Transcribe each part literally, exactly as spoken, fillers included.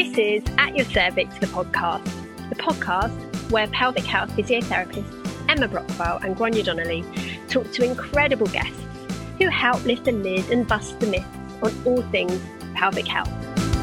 This is At Your Cervix, the podcast. The podcast where pelvic health physiotherapists Emma Brockwell and Gráinne Donnelly talk to incredible guests who help lift the lid and bust the myths on all things pelvic health.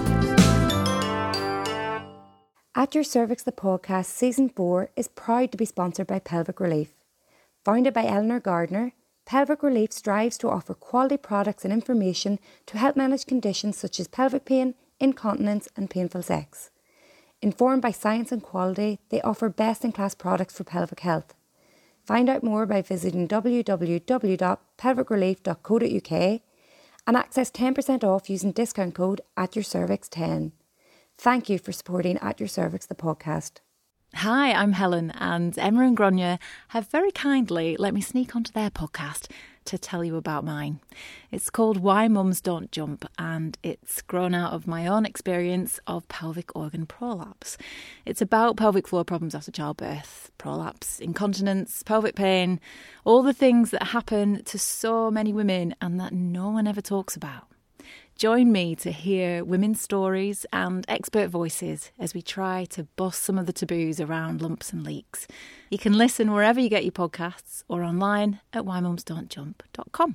At Your Cervix, the podcast, Season four is proud to be sponsored by Pelvic Relief. Founded by Eleanor Gardner, Pelvic Relief strives to offer quality products and information to help manage conditions such as pelvic pain, incontinence and painful sex. Informed by science and quality, they offer best-in-class products for pelvic health. Find out more by visiting w w w dot pelvic relief dot co dot u k and access ten percent off using discount code at your cervix ten. Thank you for supporting At Your Cervix, the podcast. Hi, I'm Helen, and Emma and Gráinne have very kindly let me sneak onto their podcast to tell you about mine. It's called Why Mums Don't Jump, and it's grown out of my own experience of pelvic organ prolapse. It's about pelvic floor problems after childbirth, prolapse, incontinence, pelvic pain, all the things that happen to so many women and that no one ever talks about. Join me to hear women's stories and expert voices as we try to bust some of the taboos around lumps and leaks. You can listen wherever you get your podcasts or online at why mums don't jump dot com.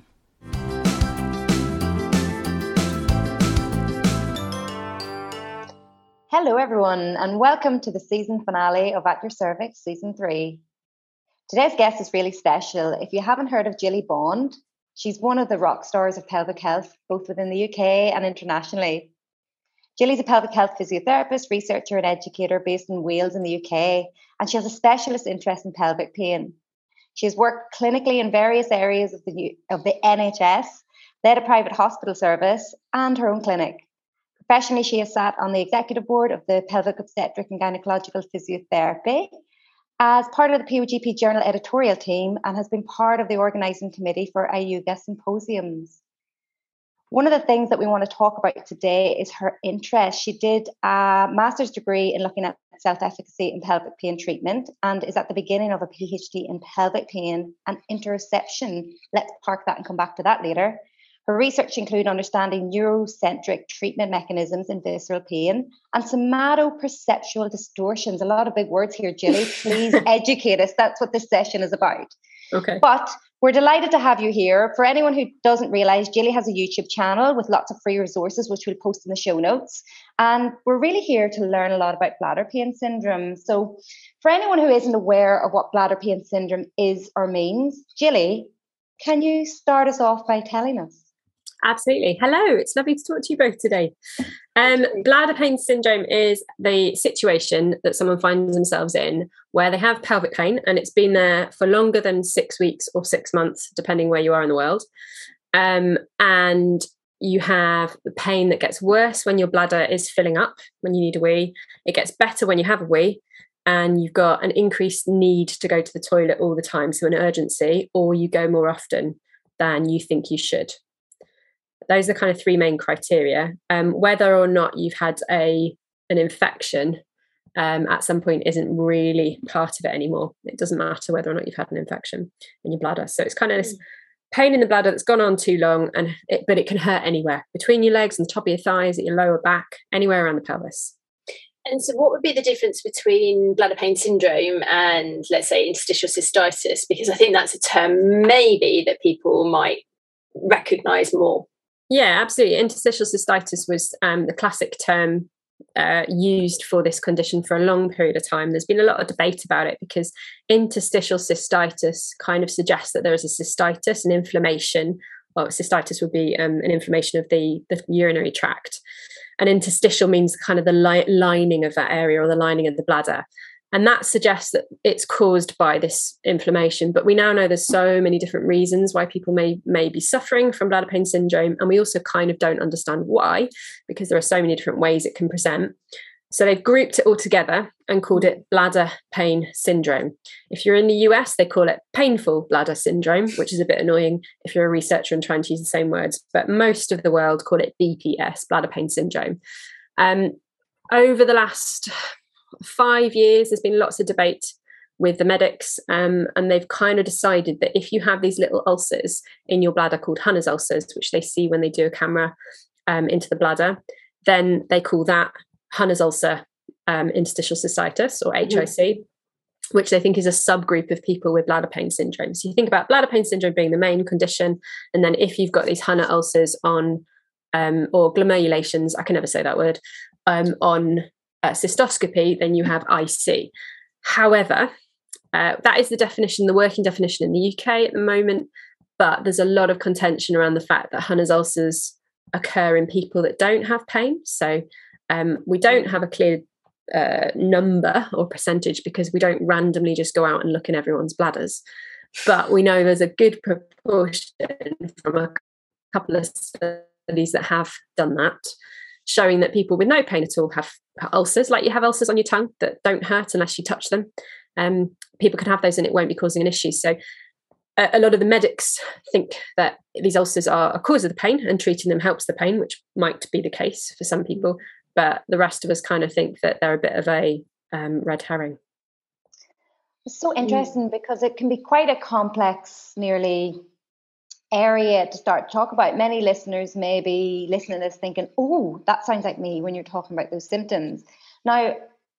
Hello everyone and welcome to the season finale of At Your Cervix Season three. Today's guest is really special. If you haven't heard of Jilly Bond, she's one of the rock stars of pelvic health, both within the U K and internationally. Jilly's a pelvic health physiotherapist, researcher and educator based in Wales in the U K, and she has a specialist interest in pelvic pain. She has worked clinically in various areas of the, of the N H S, led a private hospital service and her own clinic. Professionally, she has sat on the executive board of the Pelvic Obstetric and Gynecological Physiotherapy, as part of the P O G P Journal editorial team, and has been part of the organising committee for I U G A symposiums. One of the things that we want to talk about today is her interest. She did a master's degree in looking at self-efficacy in pelvic pain treatment and is at the beginning of a PhD in pelvic pain and interoception. Let's park that and come back to that later. Her research includes understanding neurocentric treatment mechanisms in visceral pain and somatoperceptual distortions. A lot of big words here, Jilly. Please educate us. That's what this session is about. Okay. But we're delighted to have you here. For anyone who doesn't realise, Jilly has a YouTube channel with lots of free resources, which we'll post in the show notes. And we're really here to learn a lot about bladder pain syndrome. So for anyone who isn't aware of what bladder pain syndrome is or means, Jilly, can you start us off by telling us? Absolutely. Hello, it's lovely to talk to you both today. Um, bladder pain syndrome is the situation that someone finds themselves in where they have pelvic pain and it's been there for longer than six weeks or six months, depending where you are in the world. Um, and you have the pain that gets worse when your bladder is filling up, when you need a wee. It gets better when you have a wee. And you've got an increased need to go to the toilet all the time, so an urgency, or you go more often than you think you should. Those are kind of three main criteria. Um, whether or not you've had a an infection um, at some point isn't really part of it anymore. It doesn't matter whether or not you've had an infection in your bladder. So it's kind of this pain in the bladder that's gone on too long, and it, but it can hurt anywhere, between your legs and the top of your thighs, at your lower back, anywhere around the pelvis. And so what would be the difference between bladder pain syndrome and, let's say, interstitial cystitis? Because I think that's a term maybe that people might recognise more. Yeah, absolutely. Interstitial cystitis was um, the classic term uh, used for this condition for a long period of time. There's been a lot of debate about it because interstitial cystitis kind of suggests that there is a cystitis, an inflammation. Well, cystitis would be um, an inflammation of the, the urinary tract. And interstitial means kind of the li- lining of that area or the lining of the bladder. And that suggests that it's caused by this inflammation. But we now know there's so many different reasons why people may, may be suffering from bladder pain syndrome. And we also kind of don't understand why, because there are so many different ways it can present. So they've grouped it all together and called it bladder pain syndrome. If you're in the U S, they call it painful bladder syndrome, which is a bit annoying if you're a researcher and trying to use the same words. But most of the world call it B P S, bladder pain syndrome. Um, over the last five years, there's been lots of debate with the medics, um, and they've kind of decided that if you have these little ulcers in your bladder called Hunner's ulcers, which they see when they do a camera um, into the bladder, then they call that Hunner's ulcer um, interstitial cystitis, or H I C, mm-hmm. which they think is a subgroup of people with bladder pain syndrome. So you think about bladder pain syndrome being the main condition, and then if you've got these Hunner ulcers on, um, or glomerulations, I can never say that word, um, on uh, cystoscopy, then you have I C. However, uh, that is the definition, the working definition in the U K at the moment, but there's a lot of contention around the fact that Hunner's ulcers occur in people that don't have pain. So um, we don't have a clear uh, number or percentage because we don't randomly just go out and look in everyone's bladders. But we know there's a good proportion from a couple of studies that have done that, showing that people with no pain at all have ulcers, like you have ulcers on your tongue that don't hurt unless you touch them. Um, people can have those and it won't be causing an issue. So a, a lot of the medics think that these ulcers are a cause of the pain and treating them helps the pain, which might be the case for some people. But the rest of us kind of think that they're a bit of a um, red herring. It's so interesting because it can be quite a complex, nearly area to start to talk about. Many listeners may be listening to this thinking, oh, that sounds like me when you're talking about those symptoms. Now,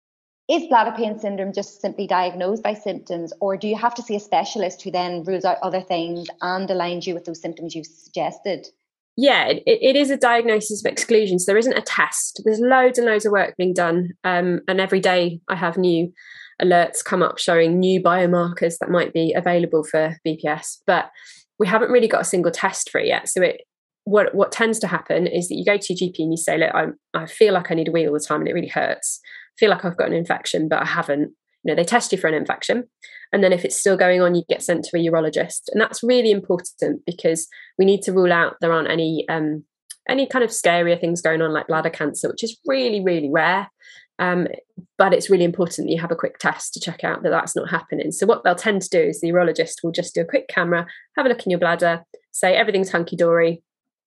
is bladder pain syndrome just simply diagnosed by symptoms, or do you have to see a specialist who then rules out other things and aligns you with those symptoms you've suggested? Yeah, it, it is a diagnosis of exclusion. So there isn't a test. There's loads and loads of work being done. Um, and every day I have new alerts come up showing new biomarkers that might be available for B P S. But we haven't really got a single test for it yet. So it what what tends to happen is that you go to your G P and you say, look, I I feel like I need a wee all the time and it really hurts. I feel like I've got an infection, but I haven't. You know, they test you for an infection. And then if it's still going on, you get sent to a urologist. And that's really important because we need to rule out there aren't any um, any kind of scarier things going on like bladder cancer, which is really, really rare. Um, but it's really important that you have a quick test to check out that that's not happening. So what they'll tend to do is the urologist will just do a quick camera, have a look in your bladder, say everything's hunky-dory.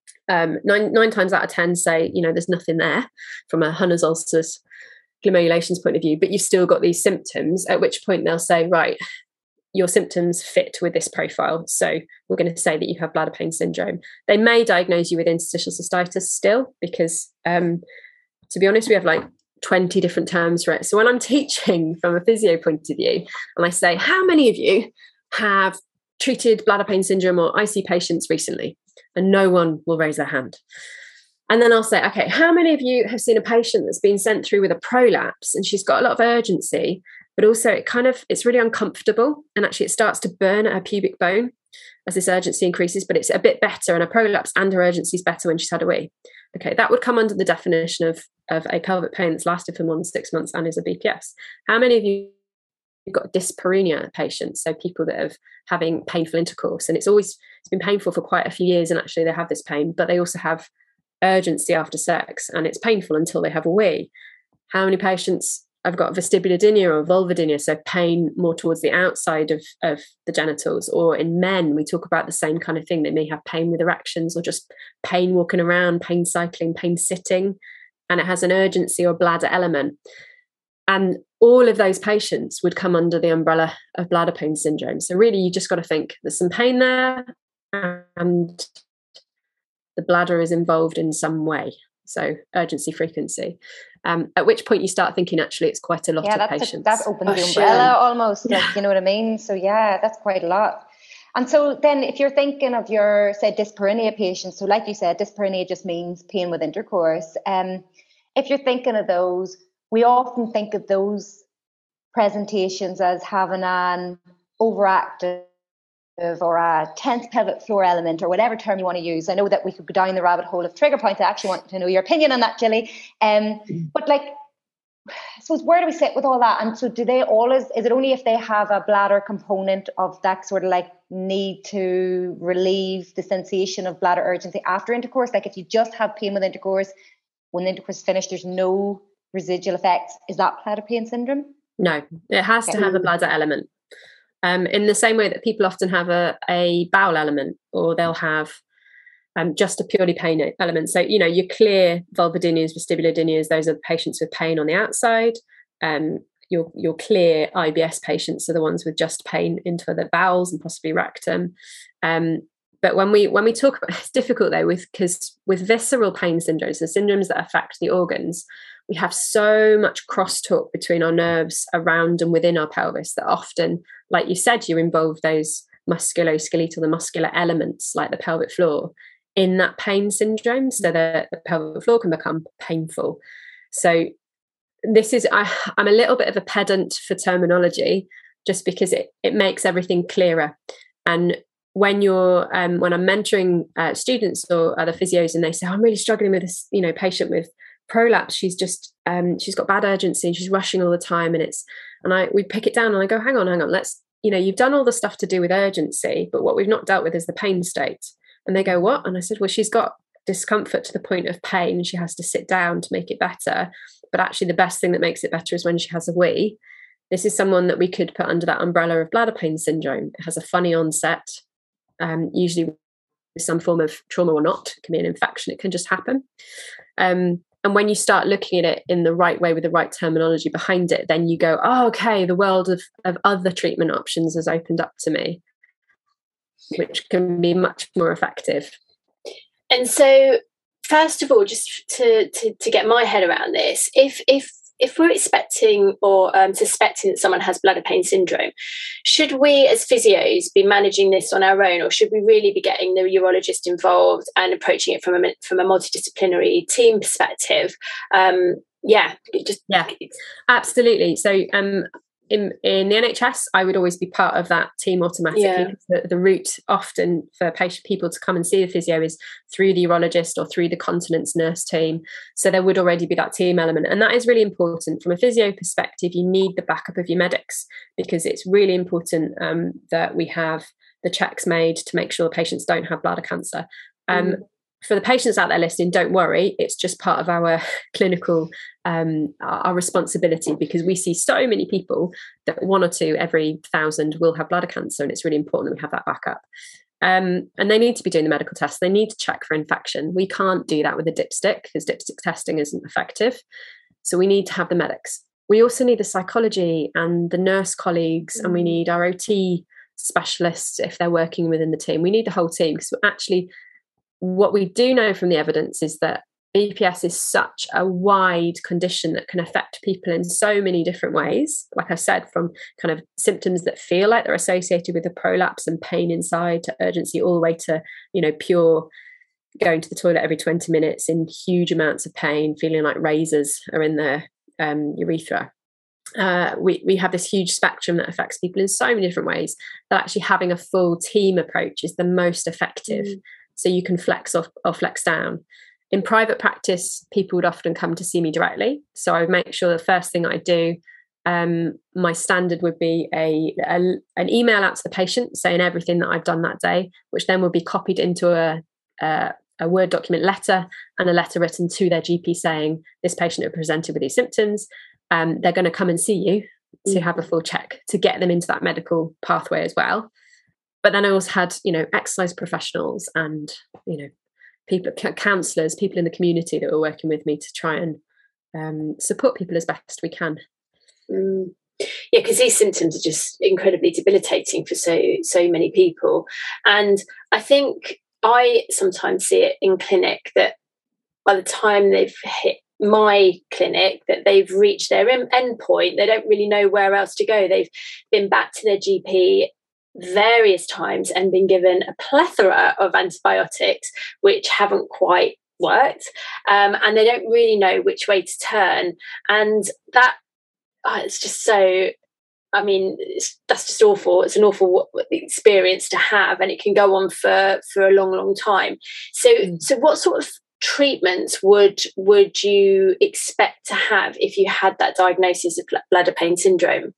Um, nine, nine times out of ten say, you know, there's nothing there from a Hunner's ulcers glomerulations point of view, but you've still got these symptoms, at which point they'll say, right, your symptoms fit with this profile. So we're going to say that you have bladder pain syndrome. They may diagnose you with interstitial cystitis still, because um, to be honest, we have like twenty different terms for it. So when I'm teaching from a physio point of view, and I say, how many of you have treated bladder pain syndrome or I C patients recently? And no one will raise their hand. And then I'll say, okay, how many of you have seen a patient that's been sent through with a prolapse and she's got a lot of urgency, but also it kind of, it's really uncomfortable. And actually it starts to burn at her pubic bone as this urgency increases, but it's a bit better, and a prolapse and her urgency is better when she's had a wee. Okay, that would come under the definition of, of a pelvic pain that's lasted for more than six months and is a B P S. How many of you have got dyspareunia patients, so people that are having painful intercourse, and it's always, it's been painful for quite a few years, and actually they have this pain, but they also have urgency after sex and it's painful until they have a wee? How many patients have got vestibulodynia or vulvodynia, so pain more towards the outside of, of the genitals? Or in men, we talk about the same kind of thing. They may have pain with erections or just pain walking around, pain cycling, pain sitting, and it has an urgency or bladder element. And all of those patients would come under the umbrella of bladder pain syndrome. So really, you just got to think there's some pain there and the bladder is involved in some way. So urgency, frequency. Um, at which point you start thinking, actually, it's quite a lot yeah, of that's patients. A, that opens oh, the umbrella sure. almost, like, you know what I mean? So yeah, that's quite a lot. And so then if you're thinking of your, say, dyspareunia patients, so like you said, dyspareunia just means pain with intercourse. Um, if you're thinking of those, we often think of those presentations as having an overactive or a tense pelvic floor element, or whatever term you want to use. I know that we could go down the rabbit hole of trigger point. I actually want to know your opinion on that, Gilly. Um, but like, I suppose, where do we sit with all that? And so do they always, is it only if they have a bladder component of that sort of like need to relieve the sensation of bladder urgency after intercourse? Like if you just have pain with intercourse, when the intercourse is finished, there's no residual effects. Is that bladder pain syndrome? No, it has okay. to have a bladder element. Um, in the same way that people often have a, a bowel element, or they'll have um, just a purely pain element. So, you know, your clear vulvodynias, vestibulodynias, those are the patients with pain on the outside. Um, your your clear I B S patients are the ones with just pain into the bowels and possibly rectum. Um, but when we when we talk about, it's difficult though, with because with visceral pain syndromes, the syndromes that affect the organs, we have so much crosstalk between our nerves around and within our pelvis that often, like you said, you involve those musculoskeletal, the muscular elements like the pelvic floor in that pain syndrome, so that the pelvic floor can become painful. So this is, I, I'm a little bit of a pedant for terminology, just because it, it makes everything clearer. And when you're, um, when I'm mentoring uh, students or other physios and they say, oh, I'm really struggling with this, you know, patient with prolapse, she's just, um, she's got bad urgency and she's rushing all the time. And it's, and I, we pick it down and I go, hang on, hang on, let's, you know, you've done all the stuff to do with urgency, but what we've not dealt with is the pain state. And they go, what? And I said, well, she's got discomfort to the point of pain and she has to sit down to make it better. But actually the best thing that makes it better is when she has a wee. This is someone that we could put under that umbrella of bladder pain syndrome. It has a funny onset, um, usually with some form of trauma or not. It can be an infection. It can just happen. Um, and when you start looking at it in the right way with the right terminology behind it, then you go, oh, okay, the world of, of other treatment options has opened up to me, which can be much more effective. And so, first of all, just to, to, to get my head around this, if if if we're expecting or um, suspecting that someone has bladder pain syndrome, should we as physios be managing this on our own, or should we really be getting the urologist involved and approaching it from a from a multidisciplinary team perspective? Um, yeah, just yeah, absolutely. So, um, in in the N H S, I would always be part of that team automatically. Yeah. The, the route often for patient people to come and see the physio is through the urologist or through the continence nurse team. So there would already be that team element. And that is really important. From a physio perspective, you need the backup of your medics, because it's really important um, that we have the checks made to make sure the patients don't have bladder cancer. Um, mm. For the patients out there listening, don't worry, it's just part of our clinical, um, our responsibility, because we see so many people that one or two every thousand will have bladder cancer, and it's really important that we have that backup. Um, and they need to be doing the medical tests. They need to check for infection. We can't do that with a dipstick because dipstick testing isn't effective. So we need to have the medics. We also need the psychology and the nurse colleagues, and we need our O T specialists if they're working within the team. We need the whole team, because actually what we do know from the evidence is that B P S is such a wide condition that can affect people in so many different ways. Like I said, from kind of symptoms that feel like they're associated with a prolapse and pain inside, to urgency, all the way to, you know, pure going to the toilet every twenty minutes in huge amounts of pain, feeling like razors are in their um, urethra. Uh, we, we have this huge spectrum that affects people in so many different ways, that actually having a full team approach is the most effective. Mm. So you can flex off or flex down. In private practice, people would often come to see me directly. So I would make sure the first thing I do, um, my standard would be a, a an email out to the patient saying everything that I've done that day, which then will be copied into a, a, a Word document letter, and a letter written to their G P saying this patient had presented with these symptoms. Um, they're going to come and see you to have a full check to get them into that medical pathway as well. But then I also had, you know, exercise professionals and, you know, people, counsellors, people in the community that were working with me to try and um, support people as best we can. Mm. Yeah, because these symptoms are just incredibly debilitating for so so many people. And I think I sometimes see it in clinic that by the time they've hit my clinic, that they've reached their end point, they don't really know where else to go. They've been back to their G P various times and been given a plethora of antibiotics which haven't quite worked, um, and they don't really know which way to turn. And that oh, it's just so, I mean, it's, that's just awful. It's an awful experience to have, and it can go on for for a long long time. So mm. so what sort of treatments would would you expect to have if you had that diagnosis of bladder pain syndrome?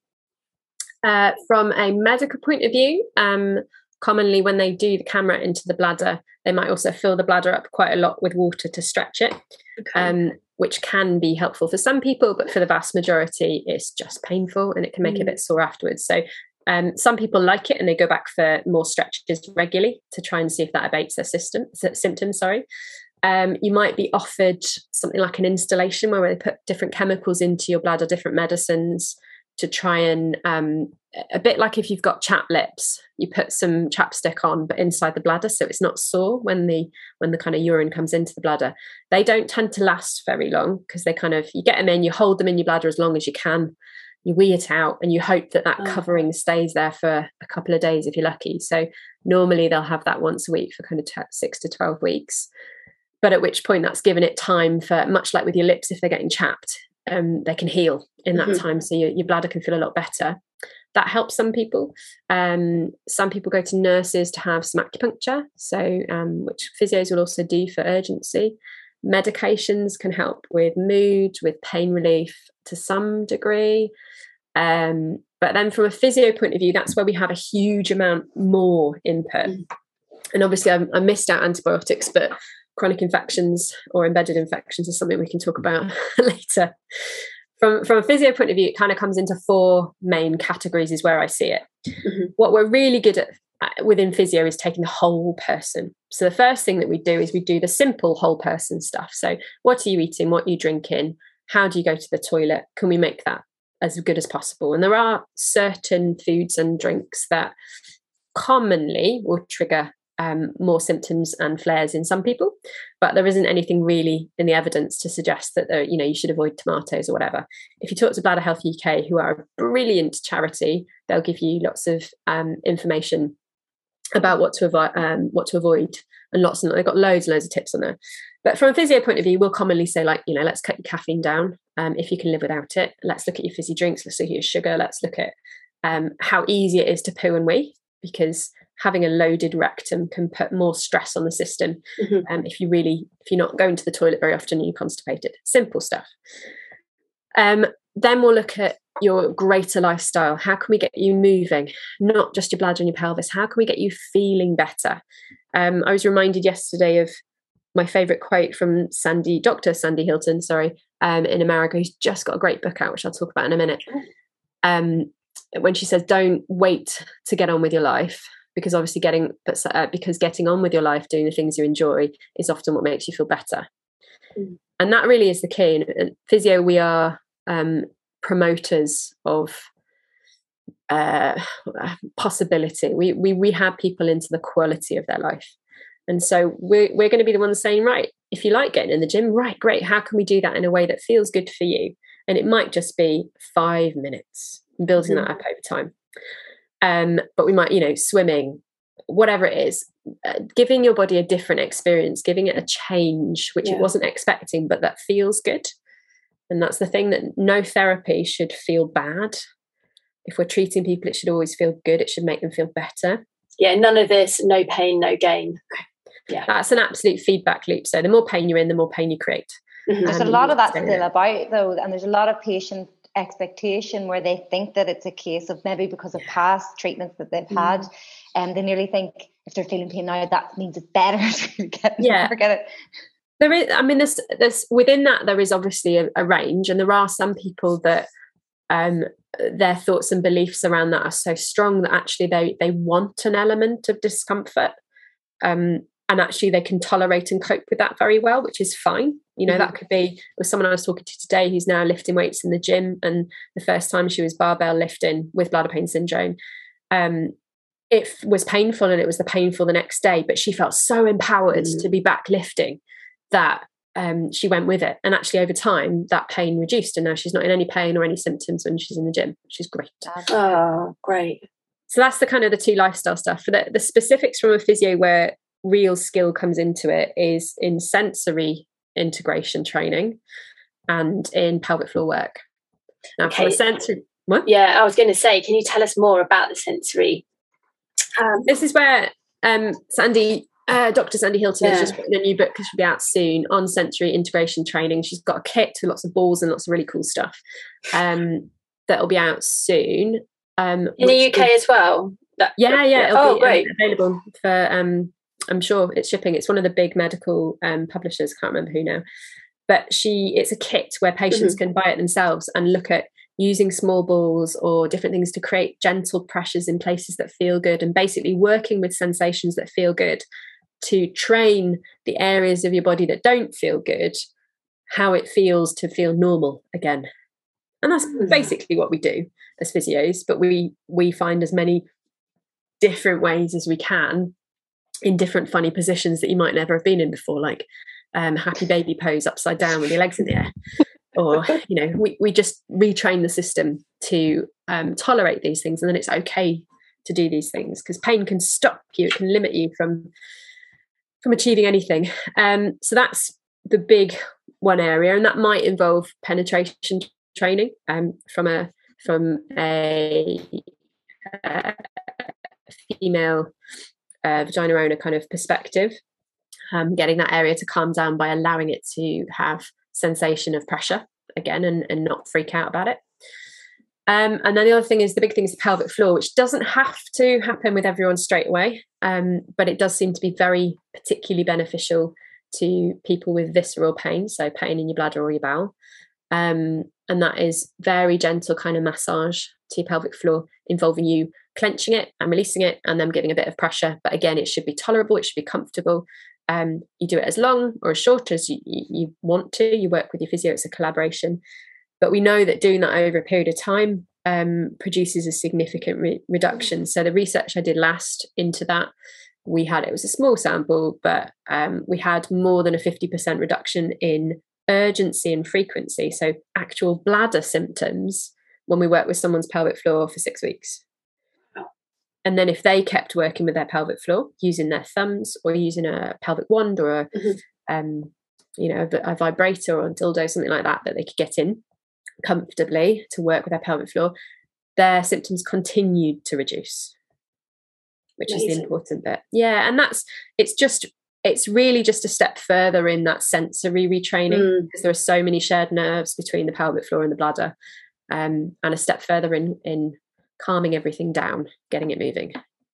Uh, from a medical point of view, um, commonly when they do the camera into the bladder, they might also fill the bladder up quite a lot with water to stretch it, okay. um, which can be helpful for some people, but for the vast majority, it's just painful and it can make mm. a bit sore afterwards. So um, some people like it and they go back for more stretches regularly to try and see if that abates their system, symptoms. Sorry. Um, you might be offered something like an installation where they put different chemicals into your bladder, different medicines, to try and, um, a bit like if you've got chapped lips, you put some chapstick on, but inside the bladder, so it's not sore when the when the kind of urine comes into the bladder. They don't tend to last very long because they kind of, you get them in, you hold them in your bladder as long as you can, you wee it out, and you hope that that oh. covering stays there for a couple of days if you're lucky. So normally they'll have that once a week for kind of t- six to twelve weeks. But at which point that's given it time for, much like with your lips, if they're getting chapped, um, they can heal in that mm-hmm. time. So your, your bladder can feel a lot better. That helps some people. Um, some people go to nurses to have some acupuncture, so um, which physios will also do for urgency. Medications can help with mood, with pain relief to some degree. Um, but then from a physio point of view, that's where we have a huge amount more input. Mm. And obviously I, I missed out antibiotics, but chronic infections or embedded infections is something we can talk about later. From, from a physio point of view, it kind of comes into four main categories is where I see it. Mm-hmm. What we're really good at uh, within physio is taking the whole person. So the first thing that we do is we do the simple whole person stuff. So what are you eating? What are you drinking? How do you go to the toilet? Can we make that as good as possible? And there are certain foods and drinks that commonly will trigger Um, more symptoms and flares in some people, but there isn't anything really in the evidence to suggest that you know you should avoid tomatoes or whatever. If you talk to Bladder Health U K, who are a brilliant charity, they'll give you lots of um, information about what to avoid, um, what to avoid, and lots and they've got loads and loads of tips on there. But from a physio point of view, we'll commonly say, like, you know, let's cut your caffeine down um, if you can live without it. Let's look at your fizzy drinks. Let's look at your sugar. Let's look at um, how easy it is to poo and wee, because having a loaded rectum can put more stress on the system. Mm-hmm. Um, if you really, if you're not going to the toilet very often and you're constipated, simple stuff. Um, then we'll look at your greater lifestyle. How can we get you moving? Not just your bladder and your pelvis. How can we get you feeling better? Um, I was reminded yesterday of my favourite quote from Sandy, Doctor Sandy Hilton, sorry, um, in America, who's just got a great book out, which I'll talk about in a minute. Um, when she says, don't wait to get on with your life. Because obviously getting, uh, because getting on with your life, doing the things you enjoy, is often what makes you feel better. Mm. And that really is the key. In, in physio, we are um, promoters of uh, possibility. We we rehab people into the quality of their life, and so we're we're going to be the ones saying, right, if you like getting in the gym, right, great. How can we do that in a way that feels good for you? And it might just be five minutes, building mm. that up over time. Um, but we might, you know, swimming, whatever it is, uh, giving your body a different experience, giving it a change, which yeah. it wasn't expecting, but that feels good. And that's the thing, that no therapy should feel bad. If we're treating people, it should always feel good. It should make them feel better. Yeah, none of this, no pain, no gain. Yeah, that's an absolute feedback loop. So the more pain you're in, the more pain you create. Mm-hmm. There's um, a lot of that still about, though, and there's a lot of patient expectation where they think that it's a case of maybe because of past treatments that they've mm. had, and they nearly think if they're feeling pain now, that means it's better to get yeah forget it. There is, I mean, there's there's within that there is obviously a, a range, and there are some people that um their thoughts and beliefs around that are so strong that actually they they want an element of discomfort, um and actually they can tolerate and cope with that very well, which is fine. You know, mm-hmm. that could be with someone I was talking to today who's now lifting weights in the gym, and the first time she was barbell lifting with bladder pain syndrome, um, it was painful, and it was the painful the next day, but she felt so empowered mm-hmm. to be back lifting that um, she went with it. And actually over time, that pain reduced, and now she's not in any pain or any symptoms when she's in the gym, which is great. Oh, great. So that's the kind of the two lifestyle stuff. For the, the specifics from a physio where real skill comes into it is in sensory integration training and in pelvic floor work. Now, okay. For sensory, what? Yeah, I was going to say, can you tell us more about the sensory? Um, this is where um, Sandy, uh, Doctor Sandy Hilton, yeah. has just written a new book, which will be out soon, on sensory integration training. She's got a kit with lots of balls and lots of really cool stuff um, that will be out soon. Um, in the U K is, as well? That, yeah, yeah. It'll oh, be great. Um, available for... Um, I'm sure it's shipping. It's one of the big medical um, publishers. Can't remember who now, but she. It's a kit where patients mm-hmm. can buy it themselves and look at using small balls or different things to create gentle pressures in places that feel good, and basically working with sensations that feel good to train the areas of your body that don't feel good, how it feels to feel normal again. And that's basically what we do as physios, but we we find as many different ways as we can in different funny positions that you might never have been in before, like um, happy baby pose upside down with your legs in the air. Or, you know, we, we just retrain the system to um, tolerate these things, and then it's okay to do these things, because pain can stop you, it can limit you from from achieving anything. Um, so that's the big one area, and that might involve penetration training um, from a from a, a female uh, vagina owner kind of perspective, um, getting that area to calm down by allowing it to have sensation of pressure again, and, and not freak out about it. Um, and then the other thing is, the big thing is the pelvic floor, which doesn't have to happen with everyone straight away, um, but it does seem to be very particularly beneficial to people with visceral pain, so pain in your bladder or your bowel. Um, and that is very gentle kind of massage to your pelvic floor, involving you clenching it and releasing it and then giving a bit of pressure. But again, it should be tolerable, it should be comfortable. Um, you do it as long or as short as you, you, you want to. You work with your physio, it's a collaboration. But we know that doing that over a period of time um, produces a significant re- reduction. So the research I did last into that, we had, it was a small sample, but um, we had more than a fifty percent reduction in urgency and frequency. So actual bladder symptoms when we work with someone's pelvic floor for six weeks. And then if they kept working with their pelvic floor using their thumbs or using a pelvic wand or a, mm-hmm. um, you know, a, a vibrator or a dildo, something like that, that they could get in comfortably to work with their pelvic floor, their symptoms continued to reduce, which Amazing. Is the important bit. Yeah. And that's, it's just, it's really just a step further in that sensory retraining, mm. because there are so many shared nerves between the pelvic floor and the bladder, um, and a step further in, in calming everything down, getting it moving.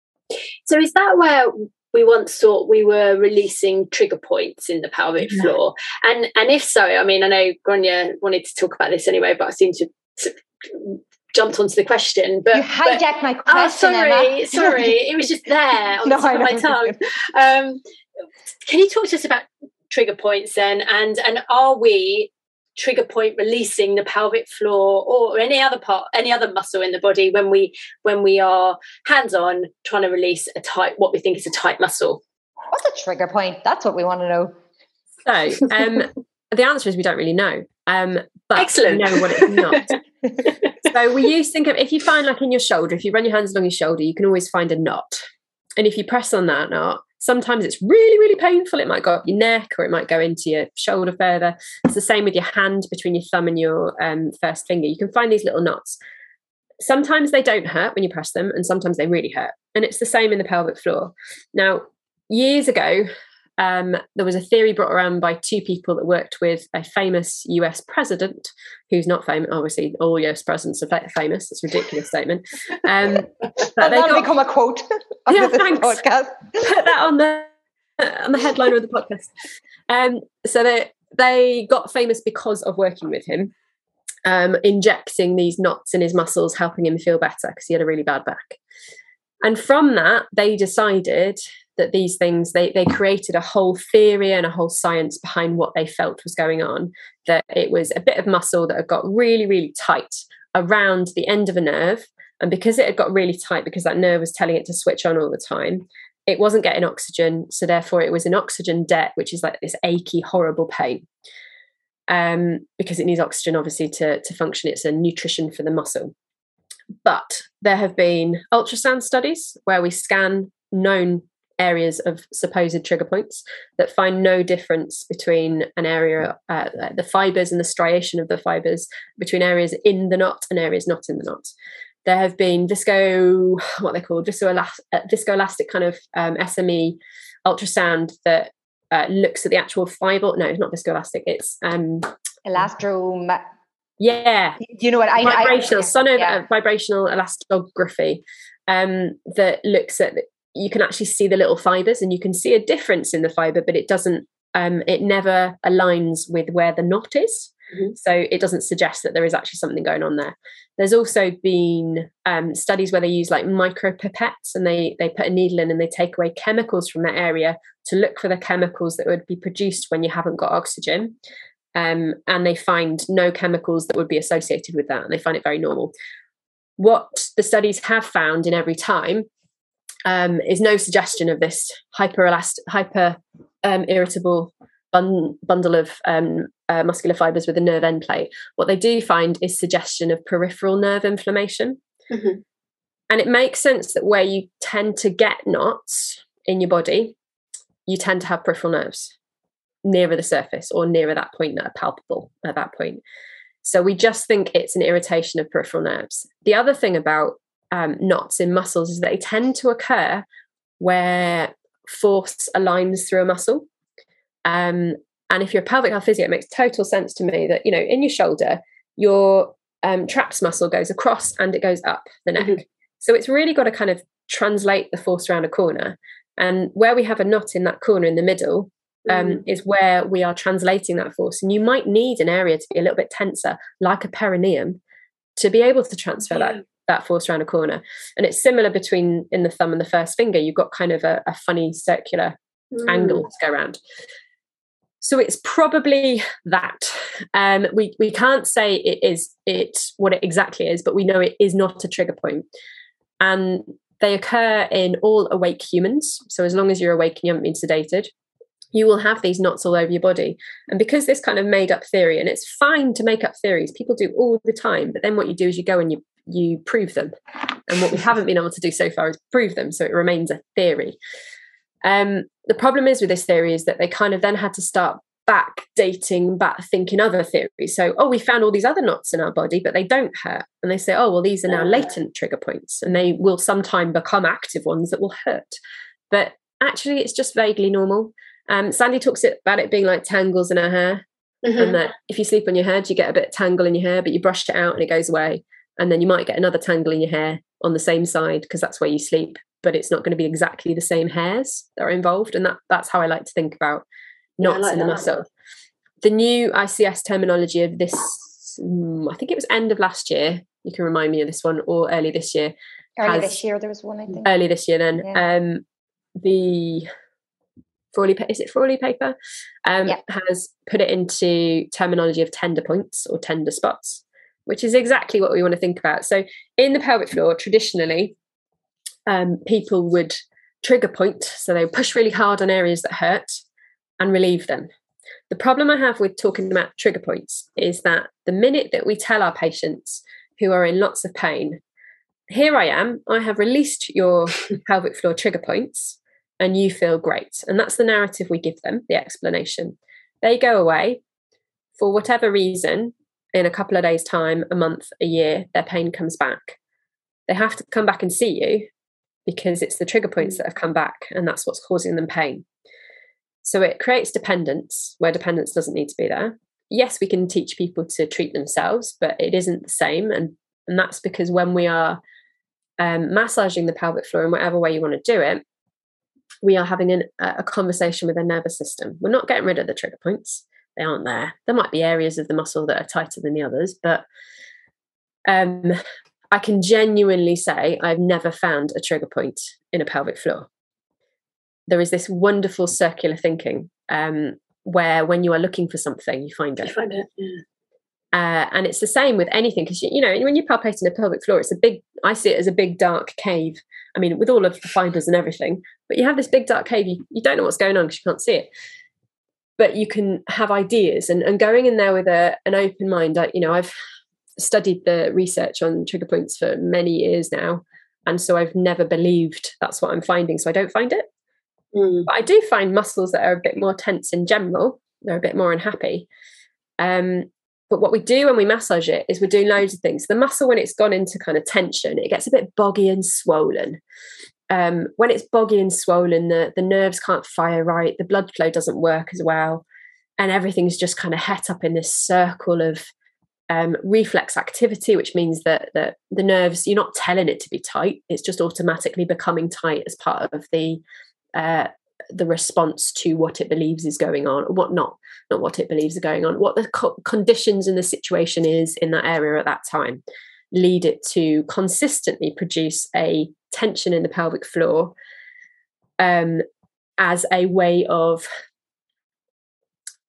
So is that where we once thought we were releasing trigger points in the pelvic yeah. floor? And and if so, I mean, I know Gráinne wanted to talk about this anyway, but I seem to, to jumped onto the question. But you hijacked but, my question. Oh, sorry, Emma. sorry, it was just there on no, the tip of my tongue. Um, can you talk to us about trigger points then? And and are we trigger point releasing the pelvic floor or any other part, any other muscle in the body when we when we are hands-on trying to release a tight, what we think is a tight muscle? What's a trigger point? That's what we want to know. So um, the answer is we don't really know. Um, but Excellent. We know what it's not. So we used to think of, if you find like in your shoulder, if you run your hands along your shoulder, you can always find a knot. And if you press on that knot, sometimes it's really, really painful. It might go up your neck or it might go into your shoulder further. It's the same with your hand between your thumb and your um, first finger. You can find these little knots. Sometimes they don't hurt when you press them, and sometimes they really hurt. And it's the same in the pelvic floor. Now, years ago, um, there was a theory brought around by two people that worked with a famous U S president, who's not famous. Obviously, all U S presidents are famous. That's a ridiculous statement. Um, but they got become a quote on yeah, this thanks. podcast. Put that on the on the headliner of the podcast. Um, so they they got famous because of working with him, um, injecting these knots in his muscles, helping him feel better because he had a really bad back. And from that, they decided that these things, they they created a whole theory and a whole science behind what they felt was going on, that it was a bit of muscle that had got really, really tight around the end of a nerve. And because it had got really tight, because that nerve was telling it to switch on all the time, it wasn't getting oxygen. So therefore it was an oxygen debt, which is like this achy, horrible pain. Um, because it needs oxygen, obviously, to, to function. It's a nutrition for the muscle. But there have been ultrasound studies where we scan known areas of supposed trigger points that find no difference between an area, uh, the fibres and the striation of the fibres, between areas in the knot and areas not in the knot. There have been visco, what they call viscoelastic, uh, viscoelastic kind of um, S M E ultrasound that uh, looks at the actual fibre. No, it's not viscoelastic. It's um, elastro. Yeah, you know what? I vibrational, I, sono yeah. uh, vibrational elastography um, that looks at. You can actually see the little fibres, and you can see a difference in the fibre, but it doesn't. Um, it never aligns with where the knot is. Mm-hmm. So it doesn't suggest that there is actually something going on there. There's also been um, studies where they use like micropipettes, and they they put a needle in and they take away chemicals from that area to look for the chemicals that would be produced when you haven't got oxygen. Um, and they find no chemicals that would be associated with that, and they find it very normal. What the studies have found in every time um, is no suggestion of this hyper-elastic, hyper um, irritable bun- bundle of um, uh, muscular fibers with a nerve end plate. What they do find is suggestion of peripheral nerve inflammation. Mm-hmm. And it makes sense that where you tend to get knots in your body, you tend to have peripheral nerves nearer the surface or nearer that point that are palpable at that point. So we just think it's an irritation of peripheral nerves. The other thing about um, knots in muscles is that they tend to occur where force aligns through a muscle. Um, and if you're a pelvic health physio, it makes total sense to me that, you know, in your shoulder, your um, traps muscle goes across and it goes up the neck. Mm-hmm. So it's really got to kind of translate the force around a corner. And where we have a knot in that corner in the middle, Um, mm. is where we are translating that force. And you might need an area to be a little bit tenser, like a perineum, to be able to transfer yeah. that, that force around a corner. And it's similar between in the thumb and the first finger. You've got kind of a, a funny circular mm. angle to go around. So it's probably that. Um, we, we can't say it is it what it exactly is, but we know it is not a trigger point. And they occur in all awake humans. So as long as you're awake and you haven't been sedated, you will have these knots all over your body. And because this kind of made up theory, and it's fine to make up theories, people do all the time, but then what you do is you go and you you prove them. And what we haven't been able to do so far is prove them, so it remains a theory. Um, the problem is with this theory is that they kind of then had to start backdating, back thinking other theories. So, oh, we found all these other knots in our body, but they don't hurt. And they say, oh, well, these are now latent trigger points, and they will sometime become active ones that will hurt. But actually, it's just vaguely normal. Um, Sandy talks about it being like tangles in her hair, mm-hmm. and that if you sleep on your head, you get a bit of tangle in your hair, but you brush it out and it goes away. And then you might get another tangle in your hair on the same side because that's where you sleep, but it's not going to be exactly the same hairs that are involved. And that that's how I like to think about knots yeah, like in the that. muscle. The new I C S terminology of this, um, I think it was end of last year. You can remind me of this one, or early this year. Early this year, there was one, I think. Early this year, then yeah. um, the. Frawley, is it Frawley paper? Um, yeah. Has put it into terminology of tender points or tender spots, which is exactly what we want to think about. So in the pelvic floor, traditionally, um, people would trigger point. So they would push really hard on areas that hurt and relieve them. The problem I have with talking about trigger points is that the minute that we tell our patients who are in lots of pain, here I am, I have released your pelvic floor trigger points, and you feel great. And that's the narrative we give them, the explanation. They go away for whatever reason, in a couple of days' time, a month, a year, their pain comes back. They have to come back and see you because it's the trigger points that have come back, and that's what's causing them pain. So it creates dependence where dependence doesn't need to be there. Yes, we can teach people to treat themselves, but it isn't the same. And, and that's because when we are um, massaging the pelvic floor in whatever way you want to do it, we are having an, a conversation with their nervous system. We're not getting rid of the trigger points. They aren't there. There might be areas of the muscle that are tighter than the others, but um, I can genuinely say I've never found a trigger point in a pelvic floor. There is this wonderful circular thinking um, where when you are looking for something, you find it. You find it, yeah. Uh, and it's the same with anything, because, you, you know, when you're palpating a pelvic floor, it's a big, I see it as a big dark cave. I mean, with all of the fibers and everything, but you have this big dark cave, you, you don't know what's going on because you can't see it. But you can have ideas, and, and going in there with a, an open mind. I, you know, I've studied the research on trigger points for many years now. And so I've never believed that's what I'm finding. So I don't find it. Mm. But I do find muscles that are a bit more tense in general. They're a bit more unhappy. Um, But what we do when we massage it is we're doing loads of things. The muscle, when it's gone into kind of tension, it gets a bit boggy and swollen. Um, when it's boggy and swollen, the, the nerves can't fire right, the blood flow doesn't work as well, and everything's just kind of het up in this circle of um, reflex activity, which means that, that the nerves, you're not telling it to be tight, it's just automatically becoming tight as part of the uh, the response to what it believes is going on, or what not, not what it believes is going on, what the co- conditions in the situation is in that area at that time, lead it to consistently produce a tension in the pelvic floor um, as a way of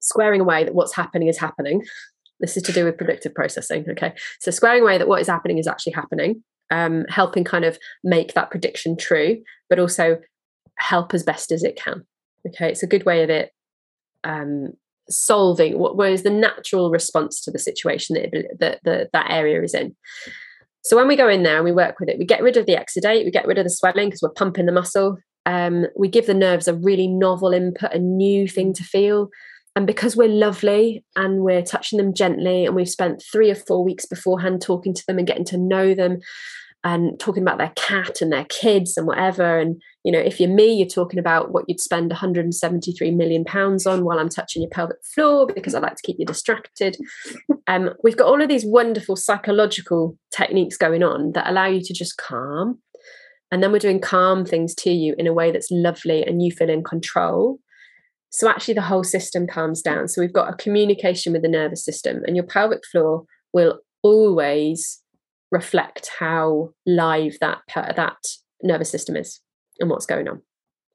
squaring away that what's happening is happening. This is to do with predictive processing. Okay. So squaring away that what is happening is actually happening, um, helping kind of make that prediction true, but also help as best as it can. Okay. It's a good way of it um, solving what was the natural response to the situation that, it, that, that that area is in. So when we go in there and we work with it, we get rid of the exudate, we get rid of the swelling because we're pumping the muscle. Um, we give the nerves a really novel input, a new thing to feel. And because we're lovely and we're touching them gently, and we've spent three or four weeks beforehand talking to them and getting to know them and talking about their cat and their kids and whatever. And, you know, if you're me, you're talking about what you'd spend one hundred seventy-three million pounds on while I'm touching your pelvic floor because I like to keep you distracted. Um, we've got all of these wonderful psychological techniques going on that allow you to just calm. And then we're doing calm things to you in a way that's lovely and you feel in control. So actually the whole system calms down. So we've got a communication with the nervous system, and your pelvic floor will always reflect how live that that nervous system is and what's going on.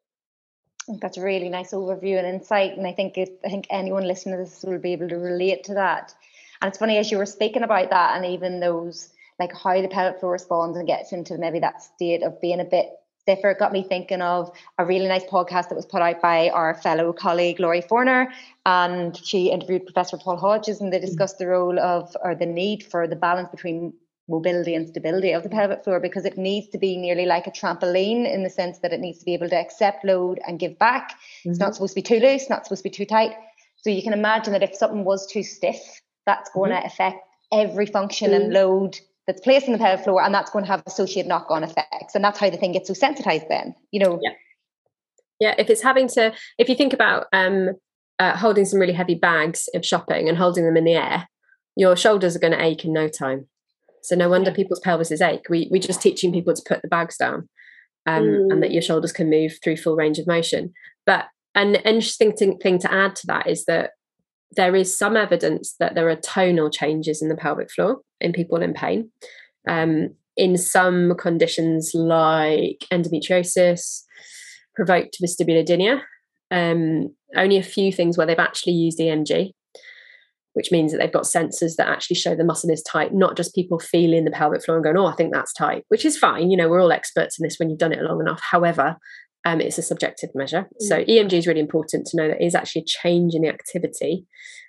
That's a really nice overview and insight. And I think it, I think anyone listening to this will be able to relate to that. And it's funny, as you were speaking about that, and even those, like how the pelvic floor responds and gets into maybe that state of being a bit stiffer, it got me thinking of a really nice podcast that was put out by our fellow colleague Laurie Forner, and she interviewed Professor Paul Hodges, and they discussed the role of, or the need for the balance between mobility and stability of the pelvic floor, because it needs to be nearly like a trampoline in the sense that it needs to be able to accept load and give back. Mm-hmm. It's not supposed to be too loose, not supposed to be too tight. So you can imagine that if something was too stiff, that's going mm-hmm. to affect every function mm-hmm. and load that's placed in the pelvic floor, and that's going to have associated knock-on effects. And that's how the thing gets so sensitized then, you know. Yeah. Yeah, if it's having to, if you think about um, uh, holding some really heavy bags of shopping and holding them in the air, your shoulders are going to ache in no time. So no wonder people's pelvises ache. We, we're just teaching people to put the bags down um, mm. and that your shoulders can move through full range of motion. But an interesting thing to add to that is that there is some evidence that there are tonal changes in the pelvic floor in people in pain. Um, in some conditions like endometriosis, provoked vestibulodynia, um, only a few things where they've actually used E M G, which means that they've got sensors that actually show the muscle is tight, not just people feeling the pelvic floor and going, oh, I think that's tight, which is fine. You know, we're all experts in this when you've done it long enough. However, um, it's a subjective measure. Mm. So E M G is really important to know that it is actually a change in the activity.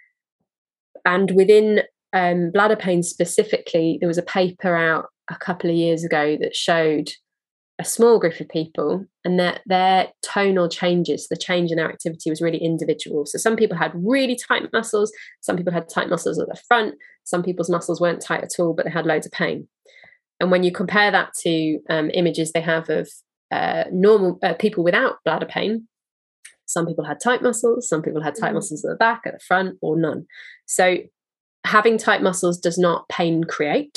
And within um, bladder pain specifically, there was a paper out a couple of years ago that showed a small group of people, and that their tonal changes, the change in their activity was really individual. So some people had really tight muscles, some people had tight muscles at the front, some people's muscles weren't tight at all, but they had loads of pain. And when you compare that to um, images they have of uh, normal uh, people without bladder pain, some people had tight muscles, some people had tight mm. muscles at the back, at the front, or none. So having tight muscles does not pain create,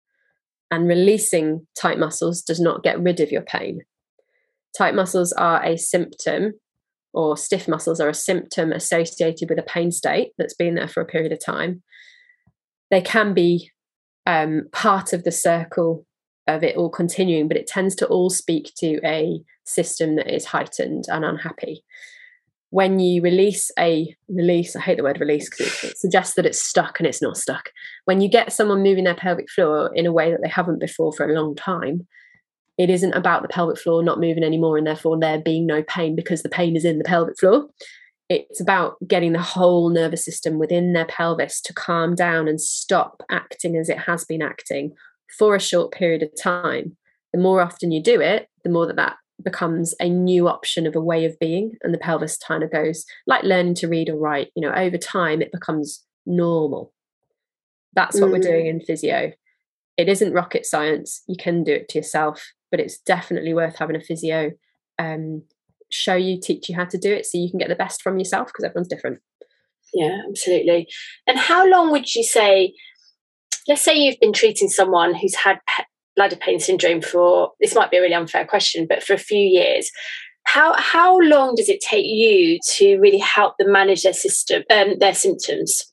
and releasing tight muscles does not get rid of your pain. Tight muscles are a symptom, or stiff muscles are a symptom associated with a pain state that's been there for a period of time. They can be um, part of the circle of it all continuing, but it tends to all speak to a system that is heightened and unhappy. When you release a release, I hate the word release because it, it suggests that it's stuck, and it's not stuck. When you get someone moving their pelvic floor in a way that they haven't before for a long time, it isn't about the pelvic floor not moving anymore and therefore there being no pain because the pain is in the pelvic floor. It's about getting the whole nervous system within their pelvis to calm down and stop acting as it has been acting for a short period of time. The more often you do it, the more that that becomes a new option of a way of being, and the pelvis kind of goes like learning to read or write. You know, over time it becomes normal. That's what mm. we're doing in physio. It isn't rocket science. You can do it to yourself, but it's definitely worth having a physio um, show you, teach you how to do it, so you can get the best from yourself, because everyone's different. Yeah, absolutely. And how long would you say, let's say you've been treating someone who's had bladder pain syndrome for, this might be a really unfair question, but for a few years, how how long does it take you to really help them manage their system, um, their symptoms?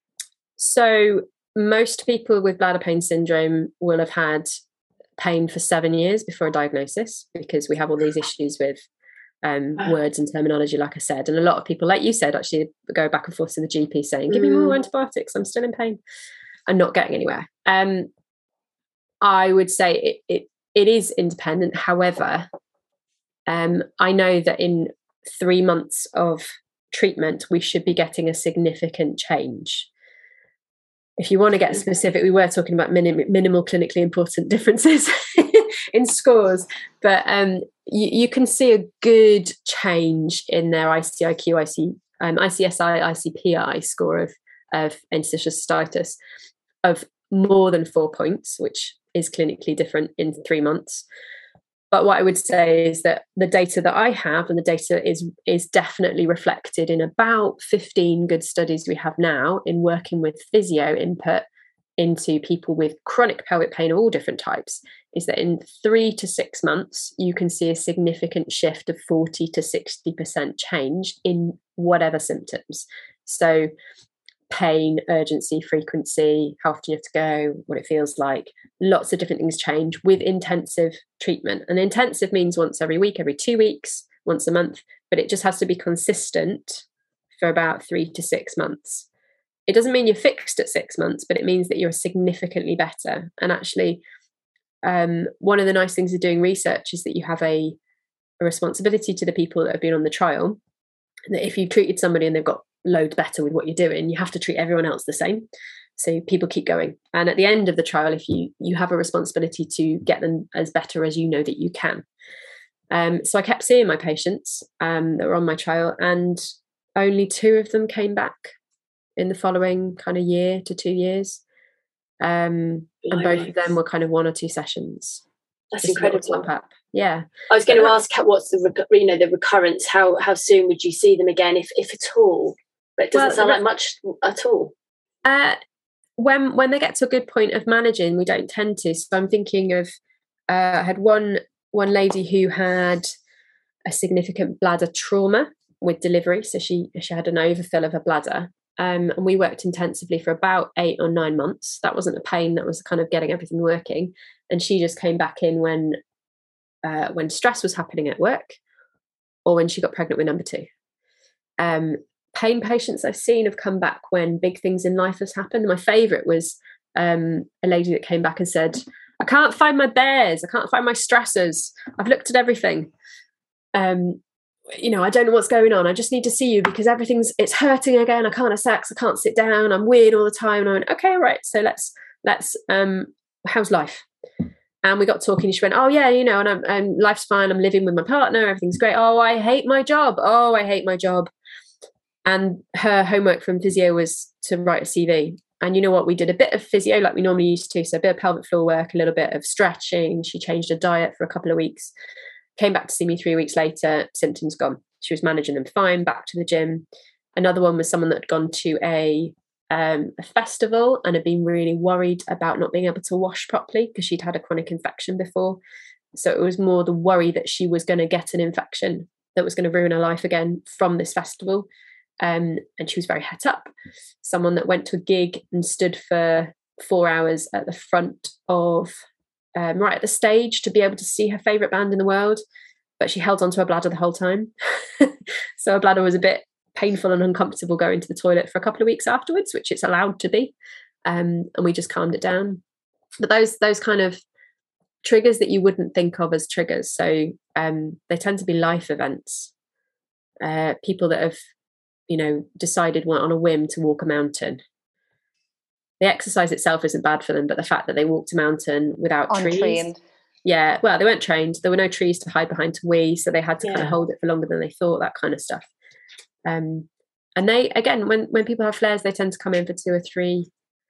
So most people with bladder pain syndrome will have had pain for seven years before a diagnosis, because we have all these issues with um, words and terminology, like I said. And a lot of people, like you said, actually go back and forth to the G P saying, give me more antibiotics, I'm still in pain, and not getting anywhere. Um, I would say it, it, it is independent. However, um, I know that in three months of treatment, we should be getting a significant change. If you want to get specific, we were talking about minim- minimal clinically important differences in scores, but um, you, you can see a good change in their I C I Q, I C, um, I C S I, I C P I score of, of interstitial cystitis of more than four points, which is clinically different in three months. But what I would say is that the data that I have, and the data is is definitely reflected in about fifteen good studies we have now in working with physio input into people with chronic pelvic pain of all different types, is that in three to six months, you can see a significant shift of forty to sixty percent change in whatever symptoms. So pain, urgency, frequency, how often you have to go, what it feels like, lots of different things change with intensive treatment. And intensive means once every week, every two weeks, once a month, but it just has to be consistent for about three to six months. It doesn't mean you're fixed at six months, but it means that you're significantly better. And actually, um, one of the nice things of doing research is that you have a, a responsibility to the people that have been on the trial, that if you've treated somebody and they've got loads better with what you're doing, you have to treat everyone else the same. So people keep going. And at the end of the trial, if you you have a responsibility to get them as better as you know that you can. Um, so I kept seeing my patients um, that were on my trial, and only two of them came back in the following kind of year to two years. Um, and both of them were kind of one or two sessions. That's incredible. Up. Yeah. I was going to ask, what's the you know the recurrence? How how soon would you see them again, if if at all? But it doesn't well, sound like much at all. Uh, when when they get to a good point of managing, we don't tend to. So I'm thinking of, uh, I had one one lady who had a significant bladder trauma with delivery. So she she had an overfill of her bladder. Um, and we worked intensively for about eight or nine months. That wasn't a pain. That was kind of getting everything working. And she just came back in when uh, when stress was happening at work, or when she got pregnant with number two. Um, pain patients I've seen have come back when big things in life has happened. My favourite was um, a lady that came back and said, I can't find my bears. I can't find my stressors. I've looked at everything. Um, you know, I don't know what's going on. I just need to see you because everything's, it's hurting again. I can't have sex. I can't sit down. I'm weird all the time. And I went, okay, right. So let's, let's, um, how's life? And we got talking. She went, oh yeah, you know, and I'm, and life's fine. I'm living with my partner. Everything's great. Oh, I hate my job. Oh, I hate my job. And her homework from physio was to write a C V. And you know what? We did a bit of physio like we normally used to. So a bit of pelvic floor work, a little bit of stretching. She changed her diet for a couple of weeks. Came back to see me three weeks later, symptoms gone. She was managing them fine, back to the gym. Another one was someone that had gone to a, um, a festival and had been really worried about not being able to wash properly because she'd had a chronic infection before. So it was more the worry that she was going to get an infection that was going to ruin her life again from this festival. Um, and she was very het up. Someone that went to a gig and stood for four hours at the front of Um, right at the stage to be able to see her favourite band in the world, but she held onto her bladder the whole time. So her bladder was a bit painful and uncomfortable going to the toilet for a couple of weeks afterwards, which it's allowed to be. Um, and we just calmed it down. But those those kind of triggers that you wouldn't think of as triggers, so um, they tend to be life events. Uh, people that have, you know, decided on a whim to walk a mountain. The exercise itself isn't bad for them, but the fact that they walked a mountain without Untrained. trees. Yeah, well, they weren't trained. There were no trees to hide behind to wee, so they had to yeah. kind of hold it for longer than they thought, that kind of stuff. Um, and they, again, when, when people have flares, they tend to come in for two or three,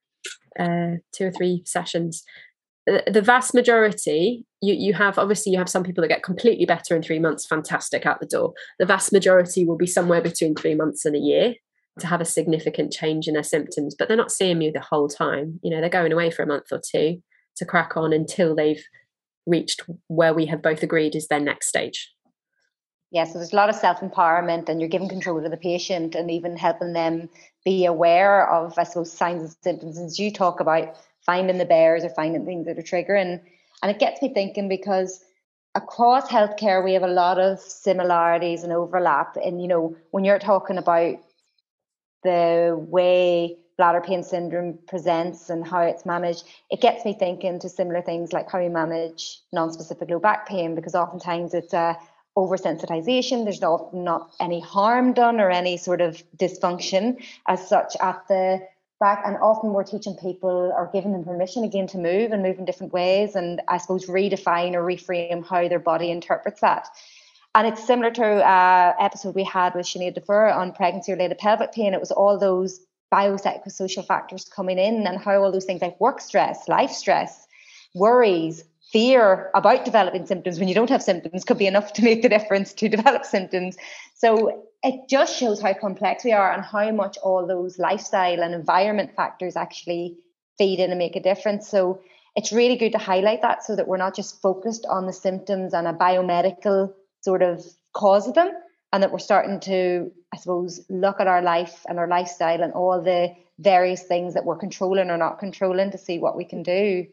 uh, two or three sessions. The, the vast majority, you, you have, obviously you have some people that get completely better in three months, fantastic, out the door. The vast majority will be somewhere between three months and a year to have a significant change in their symptoms, but they're not seeing you the whole time. You know, they're going away for a month or two to crack on until they've reached where we have both agreed is their next stage. Yeah, so there's a lot of self-empowerment, and you're giving control to the patient and even helping them be aware of, I suppose, signs and symptoms. As you talk about finding the bears or finding things that are triggering. And it gets me thinking, because across healthcare, we have a lot of similarities and overlap. And, you know, when you're talking about the way bladder pain syndrome presents and how it's managed, it gets me thinking to similar things like how you manage non-specific low back pain, because oftentimes it's a oversensitization. There's not, not any harm done or any sort of dysfunction as such at the back, and often we're teaching people or giving them permission again to move and move in different ways, and I suppose redefine or reframe how their body interprets that. And it's similar to an episode we had with Sinead Defer on pregnancy-related pelvic pain. It was all those biopsychosocial factors coming in, and how all those things like work stress, life stress, worries, fear about developing symptoms when you don't have symptoms could be enough to make the difference to develop symptoms. So it just shows how complex we are and how much all those lifestyle and environment factors actually feed in and make a difference. So it's really good to highlight that, so that we're not just focused on the symptoms and a biomedical sort of cause of them, and that we're starting to, I suppose, look at our life and our lifestyle and all the various things that we're controlling or not controlling to see what we can do.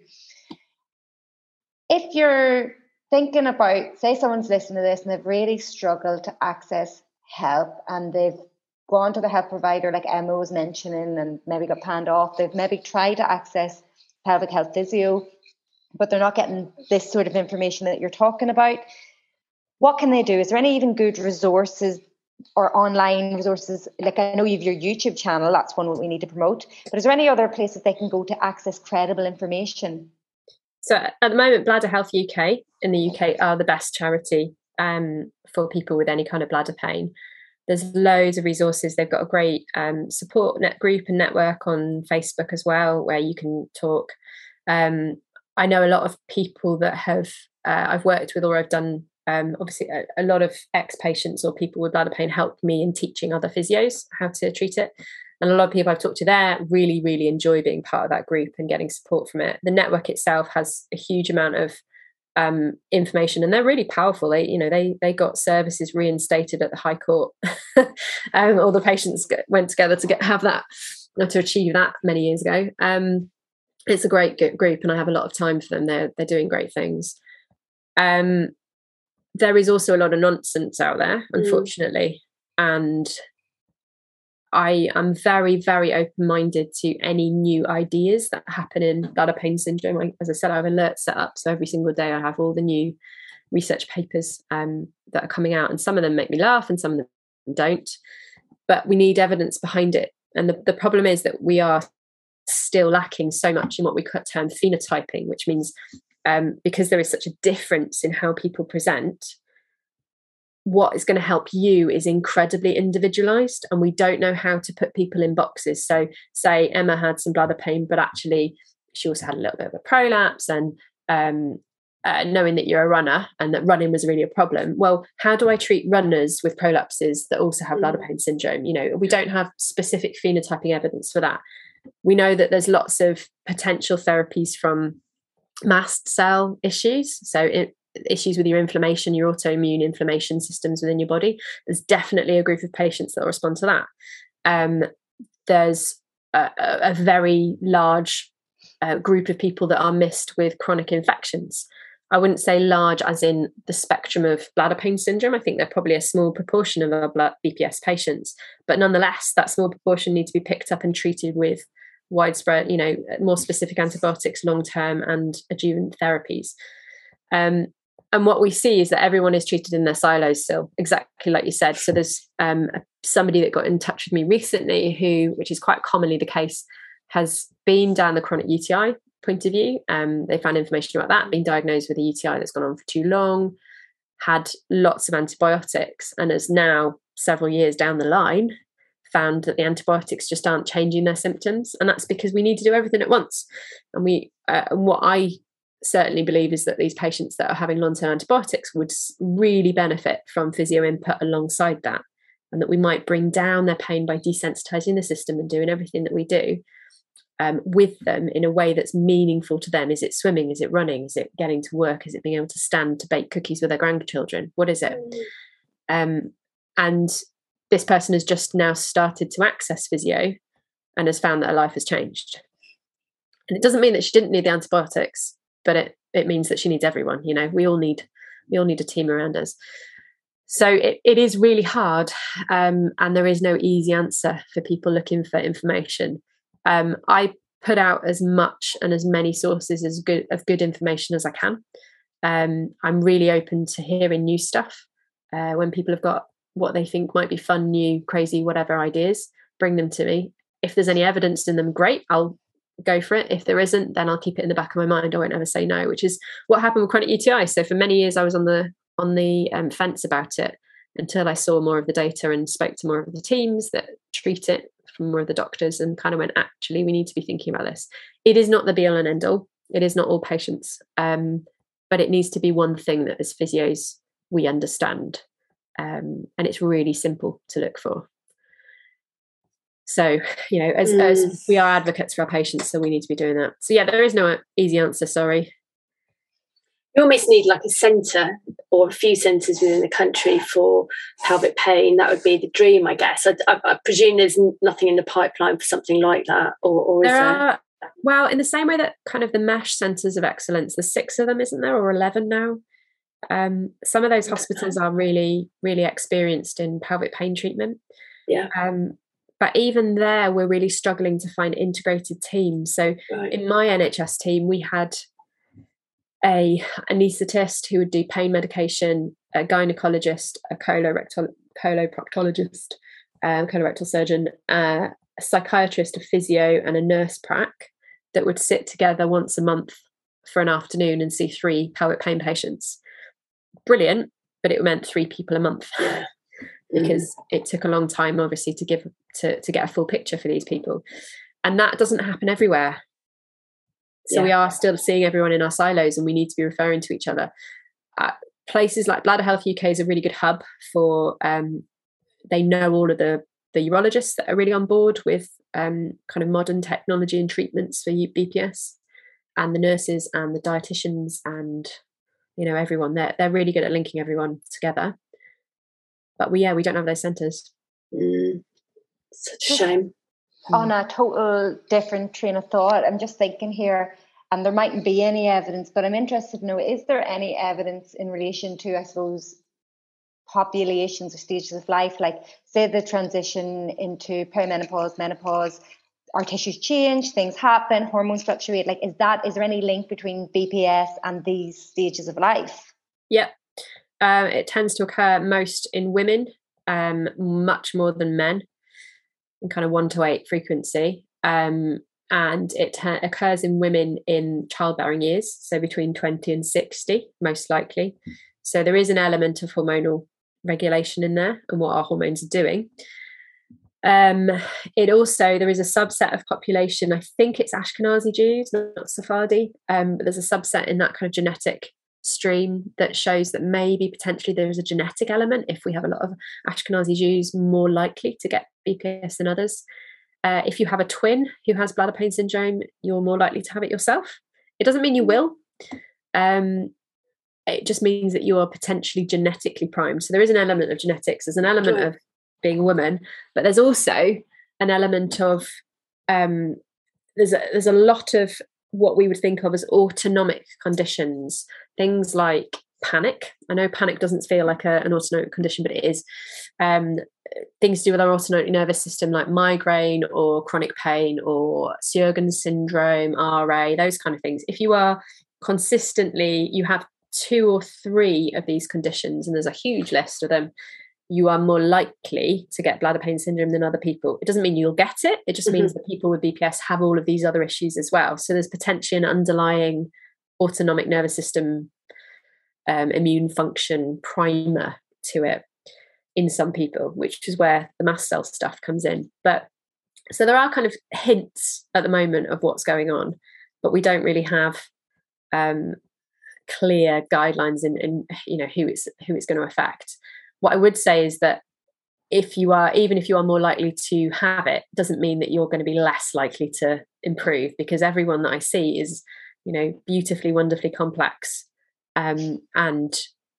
If you're thinking about, say someone's listening to this and they've really struggled to access help, and they've gone to the health provider like Emma was mentioning and maybe got panned off, they've maybe tried to access pelvic health physio, but they're not getting this sort of information that you're talking about, what can they do? Is there any even good resources or online resources? Like, I know you have your YouTube channel, that's one we need to promote, but is there any other places they can go to access credible information? So at the moment, Bladder Health U K in the U K are the best charity um, for people with any kind of bladder pain. There's loads of resources. They've got a great um, support net group and network on Facebook as well, where you can talk. Um, I know a lot of people that have uh, I've worked with, or I've done, um, obviously a, a lot of ex-patients or people with bladder pain helped me in teaching other physios how to treat it. And a lot of people I've talked to there really, really enjoy being part of that group and getting support from it. The network itself has a huge amount of um, information, and they're really powerful. They, you know, they they got services reinstated at the High Court. um, all the patients get, went together to get have that, or to achieve that many years ago. Um, it's a great group, and I have a lot of time for them. They're they're doing great things. Um, there is also a lot of nonsense out there, unfortunately, mm. and I am very, very open-minded to any new ideas that happen in bladder pain syndrome. I, as I said, I have alerts set up, so every single day I have all the new research papers um, that are coming out, and some of them make me laugh and some of them don't. But we need evidence behind it, and the, the problem is that we are still lacking so much in what we term phenotyping, which means um, because there is such a difference in how people present, what is going to help you is incredibly individualized, and we don't know how to put people in boxes. So say Emma had some bladder pain, but actually she also had a little bit of a prolapse, and um, uh, knowing that you're a runner and that running was really a problem. Well, how do I treat runners with prolapses that also have bladder pain syndrome? You know, we don't have specific phenotyping evidence for that. We know that there's lots of potential therapies from mast cell issues. So it, issues with your inflammation, your autoimmune inflammation systems within your body. There's definitely a group of patients that will respond to that. Um, there's a, a very large uh, group of people that are missed with chronic infections. I wouldn't say large as in the spectrum of bladder pain syndrome. I think they're probably a small proportion of our blood B P S patients, but nonetheless, that small proportion need to be picked up and treated with widespread, you know, more specific antibiotics, long-term and adjuvant therapies. Um, And what we see is that everyone is treated in their silos still, exactly like you said. So there's um, somebody that got in touch with me recently who, which is quite commonly the case, has been down the chronic U T I point of view. Um, they found information about that, been diagnosed with a U T I that's gone on for too long, had lots of antibiotics, and is now several years down the line found that the antibiotics just aren't changing their symptoms. And that's because we need to do everything at once. And we, uh, and what I certainly believe is that these patients that are having long-term antibiotics would really benefit from physio input alongside that, and that we might bring down their pain by desensitizing the system and doing everything that we do um, with them in a way that's meaningful to them. Is it swimming? Is it running? Is it getting to work? Is it being able to stand to bake cookies with their grandchildren? What is it? Um, and this person has just now started to access physio and has found that her life has changed. And it doesn't mean that she didn't need the antibiotics, but it, it means that she needs everyone. You know, we all need We all need a team around us. So it, it is really hard, um, and there is no easy answer for people looking for information. Um, I put out as much and as many sources as good of good information as I can. Um, I'm really open to hearing new stuff. Uh, when people have got what they think might be fun, new, crazy, whatever ideas, bring them to me. If there's any evidence in them, great, I'll go for it. If there isn't, then I'll keep it in the back of my mind. I won't ever say no, which is what happened with chronic U T I. So for many years I was on the on the um, fence about it until I saw more of the data and spoke to more of the teams that treat it, from more of the doctors, and kind of went, actually, we need to be thinking about this. It is not the be all and end all. It is not all patients, um, but it needs to be one thing that as physios we understand, um, and it's really simple to look for. So, you know, as, mm. as we are advocates for our patients, so we need to be doing that. So yeah, there is no easy answer, sorry. You almost need like a centre or a few centres within the country for pelvic pain. That would be the dream, I guess. I, I, I presume there's nothing in the pipeline for something like that, or, or is there? Are, well, in the same way that kind of the mesh centres of excellence, there's six of them, isn't there, or eleven now? Um, some of those hospitals are really, really experienced in pelvic pain treatment. Yeah. Um, but even there, we're really struggling to find integrated teams. So right. in my N H S team, we had a anaesthetist who would do pain medication, a gynecologist, a colorectal coloproctologist, um, colorectal surgeon, uh, a psychiatrist, a physio, and a nurse prac that would sit together once a month for an afternoon and see three pelvic pain patients. Brilliant, but it meant three people a month yeah. because mm. it took a long time, obviously, to give to to get a full picture for these people, and that doesn't happen everywhere. So yeah. we are still seeing everyone in our silos, and we need to be referring to each other. Uh, places like Bladder Health U K is a really good hub for, um, they know all of the, the urologists that are really on board with um, kind of modern technology and treatments for B P S, and the nurses and the dietitians and, you know, everyone. They're, they're really good at linking everyone together. But we, yeah, we don't have those centres. Mm, such a shame. On a total different train of thought, I'm just thinking here, and there mightn't be any evidence, but I'm interested to know, is there any evidence in relation to, I suppose, populations or stages of life, like say the transition into perimenopause, menopause, our tissues change, things happen, hormones fluctuate, like is that, is there any link between B P S and these stages of life? Yeah, um, it tends to occur most in women, um, much more than men. In kind of one to eight frequency, um, and it t- occurs in women in childbearing years, so between twenty and sixty, most likely. So there is an element of hormonal regulation in there and what our hormones are doing. Um, it also, there is a subset of population, I think it's Ashkenazi Jews, not Sephardi, um, but there's a subset in that kind of genetic stream that shows that maybe potentially there is a genetic element. If we have a lot of Ashkenazi Jews, more likely to get B P S than others. Uh, if you have a twin who has bladder pain syndrome, you're more likely to have it yourself. It doesn't mean you will. Um, it just means that you are potentially genetically primed. So there is an element of genetics. There's an element Right. of being a woman, but there's also an element of um, there's a, there's a lot of what we would think of as autonomic conditions, things like panic. I know panic doesn't feel like a, an autonomic condition, but it is. Um, things to do with our autonomic nervous system, like migraine or chronic pain or Sjögren's syndrome, R A, those kind of things. If you are consistently, you have two or three of these conditions, and there's a huge list of them, you are more likely to get bladder pain syndrome than other people. It doesn't mean you'll get it. It just mm-hmm. means that people with B P S have all of these other issues as well. So there's potentially an underlying autonomic nervous system um, immune function primer to it in some people, which is where the mast cell stuff comes in. But so there are kind of hints at the moment of what's going on, but we don't really have um, clear guidelines in, in you know who it's who it's going to affect. What I would say is that if you are, even if you are more likely to have it, doesn't mean that you're going to be less likely to improve, because everyone that I see is, you know, beautifully, wonderfully complex. Um, and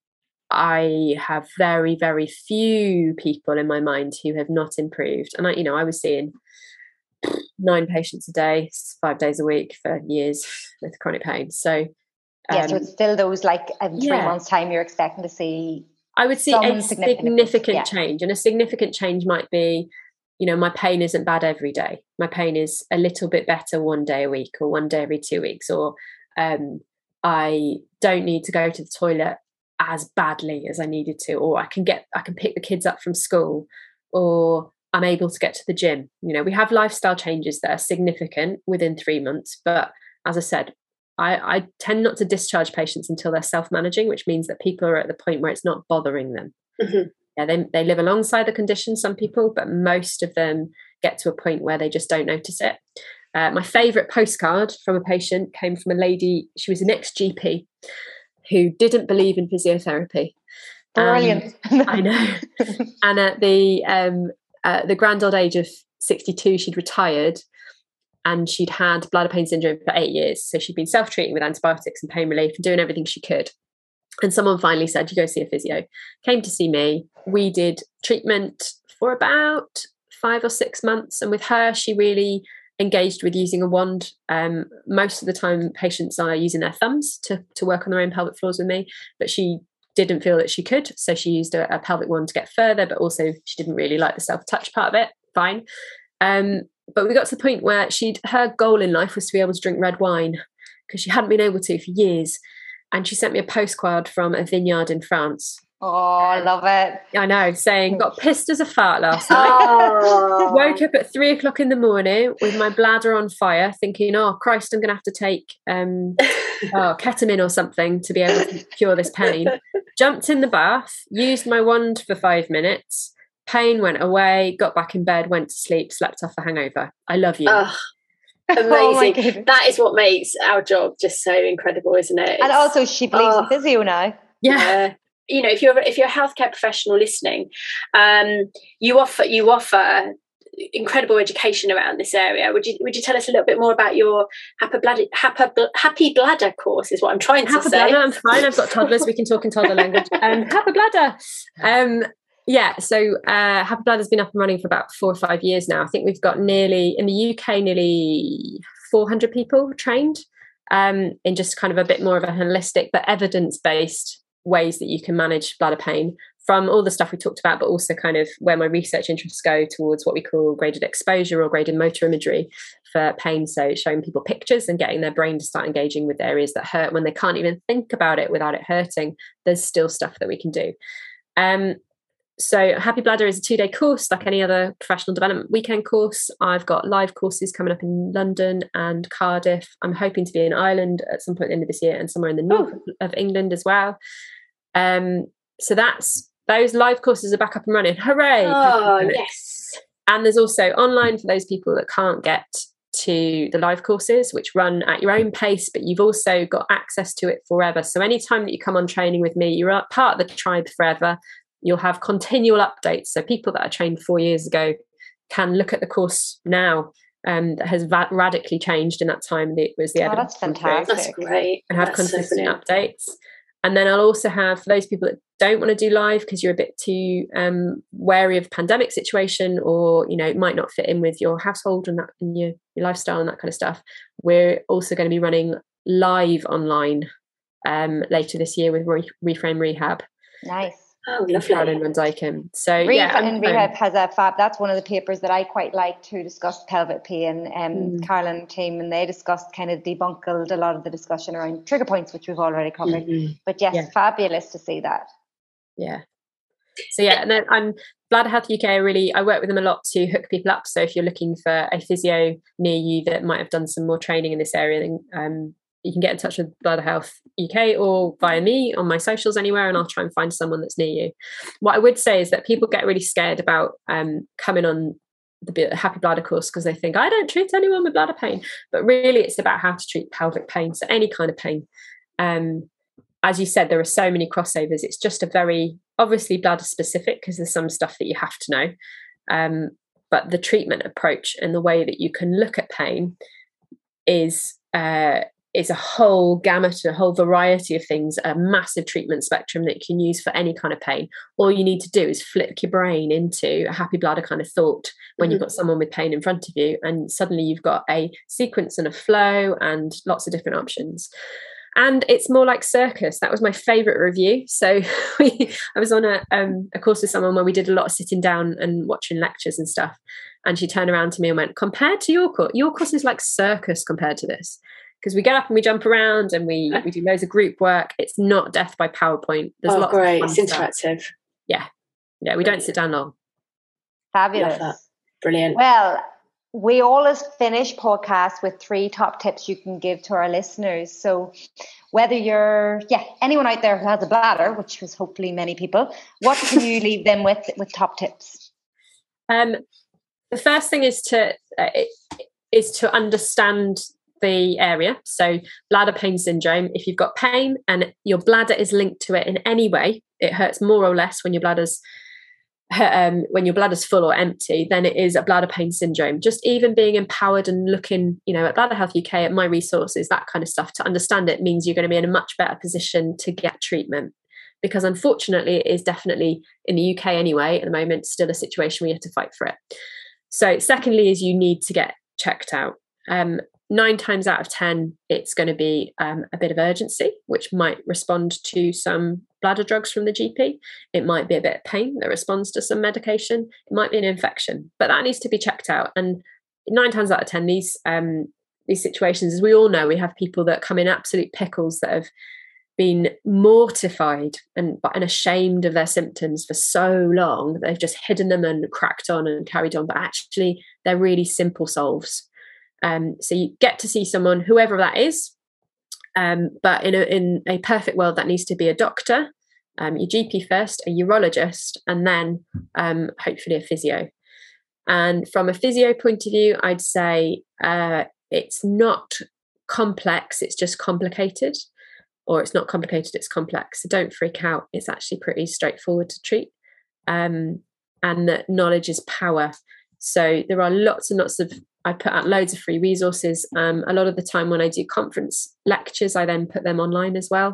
I have very, very few people in my mind who have not improved. And I, you know, I was seeing nine patients a day, five days a week for years with chronic pain. So Um, yeah, so it's still those like in three yeah. months' time you're expecting to see. I would see a significant, significant yeah. change, and a significant change might be, you know, my pain isn't bad every day. My pain is a little bit better one day a week, or one day every two weeks, or um, I don't need to go to the toilet as badly as I needed to, or I can get, I can pick the kids up from school, or I'm able to get to the gym. You know, we have lifestyle changes that are significant within three months. But as I said, I, I tend not to discharge patients until they're self-managing, which means that people are at the point where it's not bothering them. Mm-hmm. Yeah, they, they live alongside the condition, some people, but most of them get to a point where they just don't notice it. Uh, my favourite postcard from a patient came from a lady, she was an ex-G P who didn't believe in physiotherapy. Brilliant. Um, I know. And at the um, uh, the grand old age of sixty-two, she'd retired, and she'd had bladder pain syndrome for eight years. So she'd been self-treating with antibiotics and pain relief and doing everything she could. And someone finally said, you go see a physio. Came to see me. We did treatment for about five or six months. And with her, she really engaged with using a wand. Um, most of the time, patients are using their thumbs to, to work on their own pelvic floors with me. But she didn't feel that she could. So she used a, a pelvic wand to get further. But also, she didn't really like the self-touch part of it. Fine. Um, but we got to the point where she'd her goal in life was to be able to drink red wine, because she hadn't been able to for years. And she sent me a postcard from a vineyard in France. Oh, I love it. I know, saying, got pissed as a fart last night. Oh. Woke up at three o'clock in the morning with my bladder on fire, thinking, oh, Christ, I'm going to have to take um, oh, ketamine or something to be able to cure this pain. Jumped in the bath, used my wand for five minutes. Pain went away, got back in bed, went to sleep, slept off a hangover. I love you. Oh. Amazing. Oh, that is what makes our job just so incredible, isn't it? It's, and also she believes oh, in physio now. Yeah. yeah. You know, if you're if you're a healthcare professional listening, um, you offer you offer incredible education around this area. Would you would you tell us a little bit more about your happy bladder happy, happy bladder course? Is what I'm trying to happy say. Bladder, I'm fine. I've got toddlers. We can talk in toddler language. Um, happy bladder. Um, Yeah, so uh, Happy Bladder's been up and running for about four or five years now. I think we've got nearly, in the U K, nearly four hundred people trained um, in just kind of a bit more of a holistic but evidence-based ways that you can manage bladder pain, from all the stuff we talked about, but also kind of where my research interests go towards what we call graded exposure or graded motor imagery for pain. So showing people pictures and getting their brain to start engaging with areas that hurt when they can't even think about it without it hurting. There's still stuff that we can do. Um, So Happy Bladder is a two-day course like any other professional development weekend course. I've got live courses coming up in London and Cardiff. I'm hoping to be in Ireland at some point at the end of this year, and somewhere in the north oh. of England as well. Um, so that's those live courses are back up and running. Hooray! Oh, yes. And there's also online for those people that can't get to the live courses, which run at your own pace, but you've also got access to it forever. So anytime that you come on training with me, you're part of the tribe forever. You'll have continual updates. So people that are trained four years ago can look at the course now um, that has va- radically changed in that time. It was the oh, that's fantastic. That's great. And have that's consistent so updates. And then I'll also have, for those people that don't want to do live because you're a bit too um, wary of pandemic situation, or, you know, it might not fit in with your household and that and your, your lifestyle and that kind of stuff. We're also going to be running live online um, later this year with Re- Reframe Rehab. Nice. Oh, lovely. Caroline Van Dyken. So Reframe yeah, Rehab has a fab. That's one of the papers that I quite like to discuss pelvic pain. Um, mm. Caroline team, and they discussed kind of debunked a lot of the discussion around trigger points, which we've already covered. Mm-hmm. But yes, yeah. fabulous to see that. Yeah. So yeah, and then I'm Bladder Health U K. I really I work with them a lot to hook people up. So if you're looking for a physio near you that might have done some more training in this area, then um, you can get in touch with Bladder Health U K or via me on my socials anywhere, and I'll try and find someone that's near you. What I would say is that people get really scared about um, coming on the Happy Bladder course because they think, I don't treat anyone with bladder pain. But really, it's about how to treat pelvic pain, so any kind of pain. Um, as you said, there are so many crossovers. It's just a very, obviously bladder specific because there's some stuff that you have to know. Um, but the treatment approach and the way that you can look at pain is... Uh, It's a whole gamut, a whole variety of things, a massive treatment spectrum that you can use for any kind of pain. All you need to do is flick your brain into a happy bladder kind of thought when mm-hmm. you've got someone with pain in front of you, and suddenly you've got a sequence and a flow and lots of different options. And it's more like circus. That was my favourite review. So we, I was on a um, a course with someone where we did a lot of sitting down and watching lectures and stuff. And she turned around to me and went, compared to your course, your course is like circus compared to this. Because we get up and we jump around and we, we do loads of group work. It's not death by PowerPoint. There's oh, lots great. Of it's interactive. Stuff. Yeah. Yeah, we don't sit down long. Fabulous. Brilliant. Well, we always finish podcasts with three top tips you can give to our listeners. So whether you're, yeah, anyone out there who has a bladder, which is hopefully many people, what can you leave them with, with top tips? Um, the first thing is to, uh, is to understand the area. So bladder pain syndrome, if you've got pain and your bladder is linked to it in any way, it hurts more or less when your bladder's um, when your bladder's full or empty, then it is a bladder pain syndrome. Just even being empowered and looking, you know, at Bladder Health U K, at my resources, that kind of stuff, to understand it means you're going to be in a much better position to get treatment. Because unfortunately, it is definitely, in the U K anyway, at the moment, still a situation where you have to fight for it. So secondly is you need to get checked out. Um, nine times out of ten, it's going to be um, a bit of urgency, which might respond to some bladder drugs from the G P. It might be a bit of pain that responds to some medication. It might be an infection, but that needs to be checked out. And nine times out of ten, these um, these situations, as we all know, we have people that come in absolute pickles that have been mortified and, and ashamed of their symptoms for so long that they've just hidden them and cracked on and carried on. But actually, they're really simple solves. Um, so you get to see someone, whoever that is, um, but in a, in a perfect world, that needs to be a doctor, um, your G P first, a urologist, and then um, hopefully a physio. And from a physio point of view, I'd say uh, it's not complex, it's just complicated, or it's not complicated, it's complex. So don't freak out. It's actually pretty straightforward to treat. Um, and that knowledge is power. So there are lots and lots of, I put out loads of free resources. Um, a lot of the time when I do conference lectures, I then put them online as well,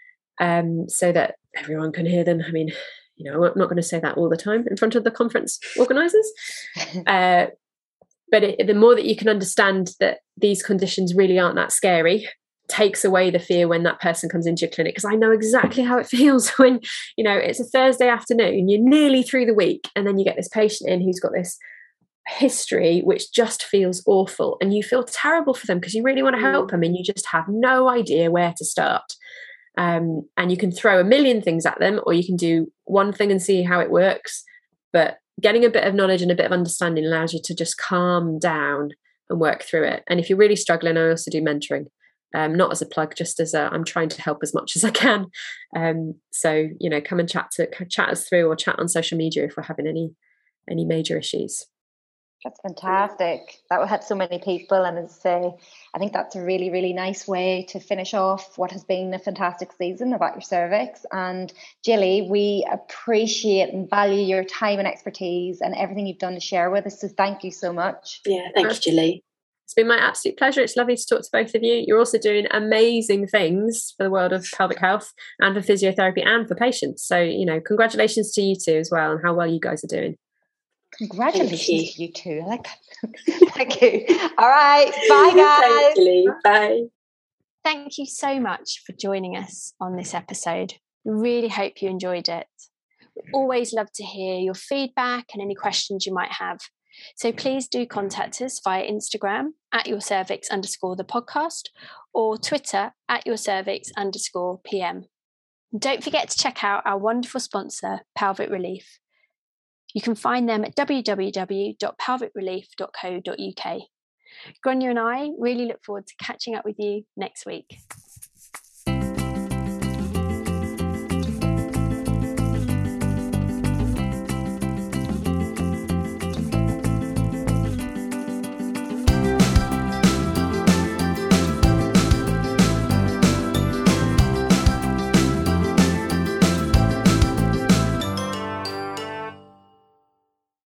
um, so that everyone can hear them. I mean, you know, I'm not going to say that all the time in front of the conference organisers. uh, but it, the more that you can understand that these conditions really aren't that scary, takes away the fear when that person comes into your clinic. Because I know exactly how it feels when, you know, it's a Thursday afternoon, you're nearly through the week, and then you get this patient in who's got this history which just feels awful, and you feel terrible for them because you really want to help them and you just have no idea where to start. Um, and you can throw a million things at them, or you can do one thing and see how it works. But getting a bit of knowledge and a bit of understanding allows you to just calm down and work through it. And if you're really struggling, I also do mentoring, um, not as a plug, just as a, I'm trying to help as much as I can. Um, so, you know, come and chat to chat us through, or chat on social media if we're having any any major issues. That's fantastic. That will help so many people. And as I say, I think that's a really, really nice way to finish off what has been a fantastic season of At Your Cervix. And Gilly, we appreciate and value your time and expertise and everything you've done to share with us. So thank you so much. Yeah, thank you, Gilly. It's been my absolute pleasure. It's lovely to talk to both of you. You're also doing amazing things for the world of pelvic health and for physiotherapy and for patients. So, you know, congratulations to you two as well, and how well you guys are doing. Congratulations you. to you too. I like that. Thank you. All right. Bye, guys. Thank you. Bye. Thank you so much for joining us on this episode. We really hope you enjoyed it. We always love to hear your feedback and any questions you might have. So please do contact us via Instagram at your cervix underscore the podcast, or Twitter at your cervix underscore PM. And don't forget to check out our wonderful sponsor, Pelvic Relief. You can find them at w w w dot pelvic relief dot co dot u k. Grania and I really look forward to catching up with you next week.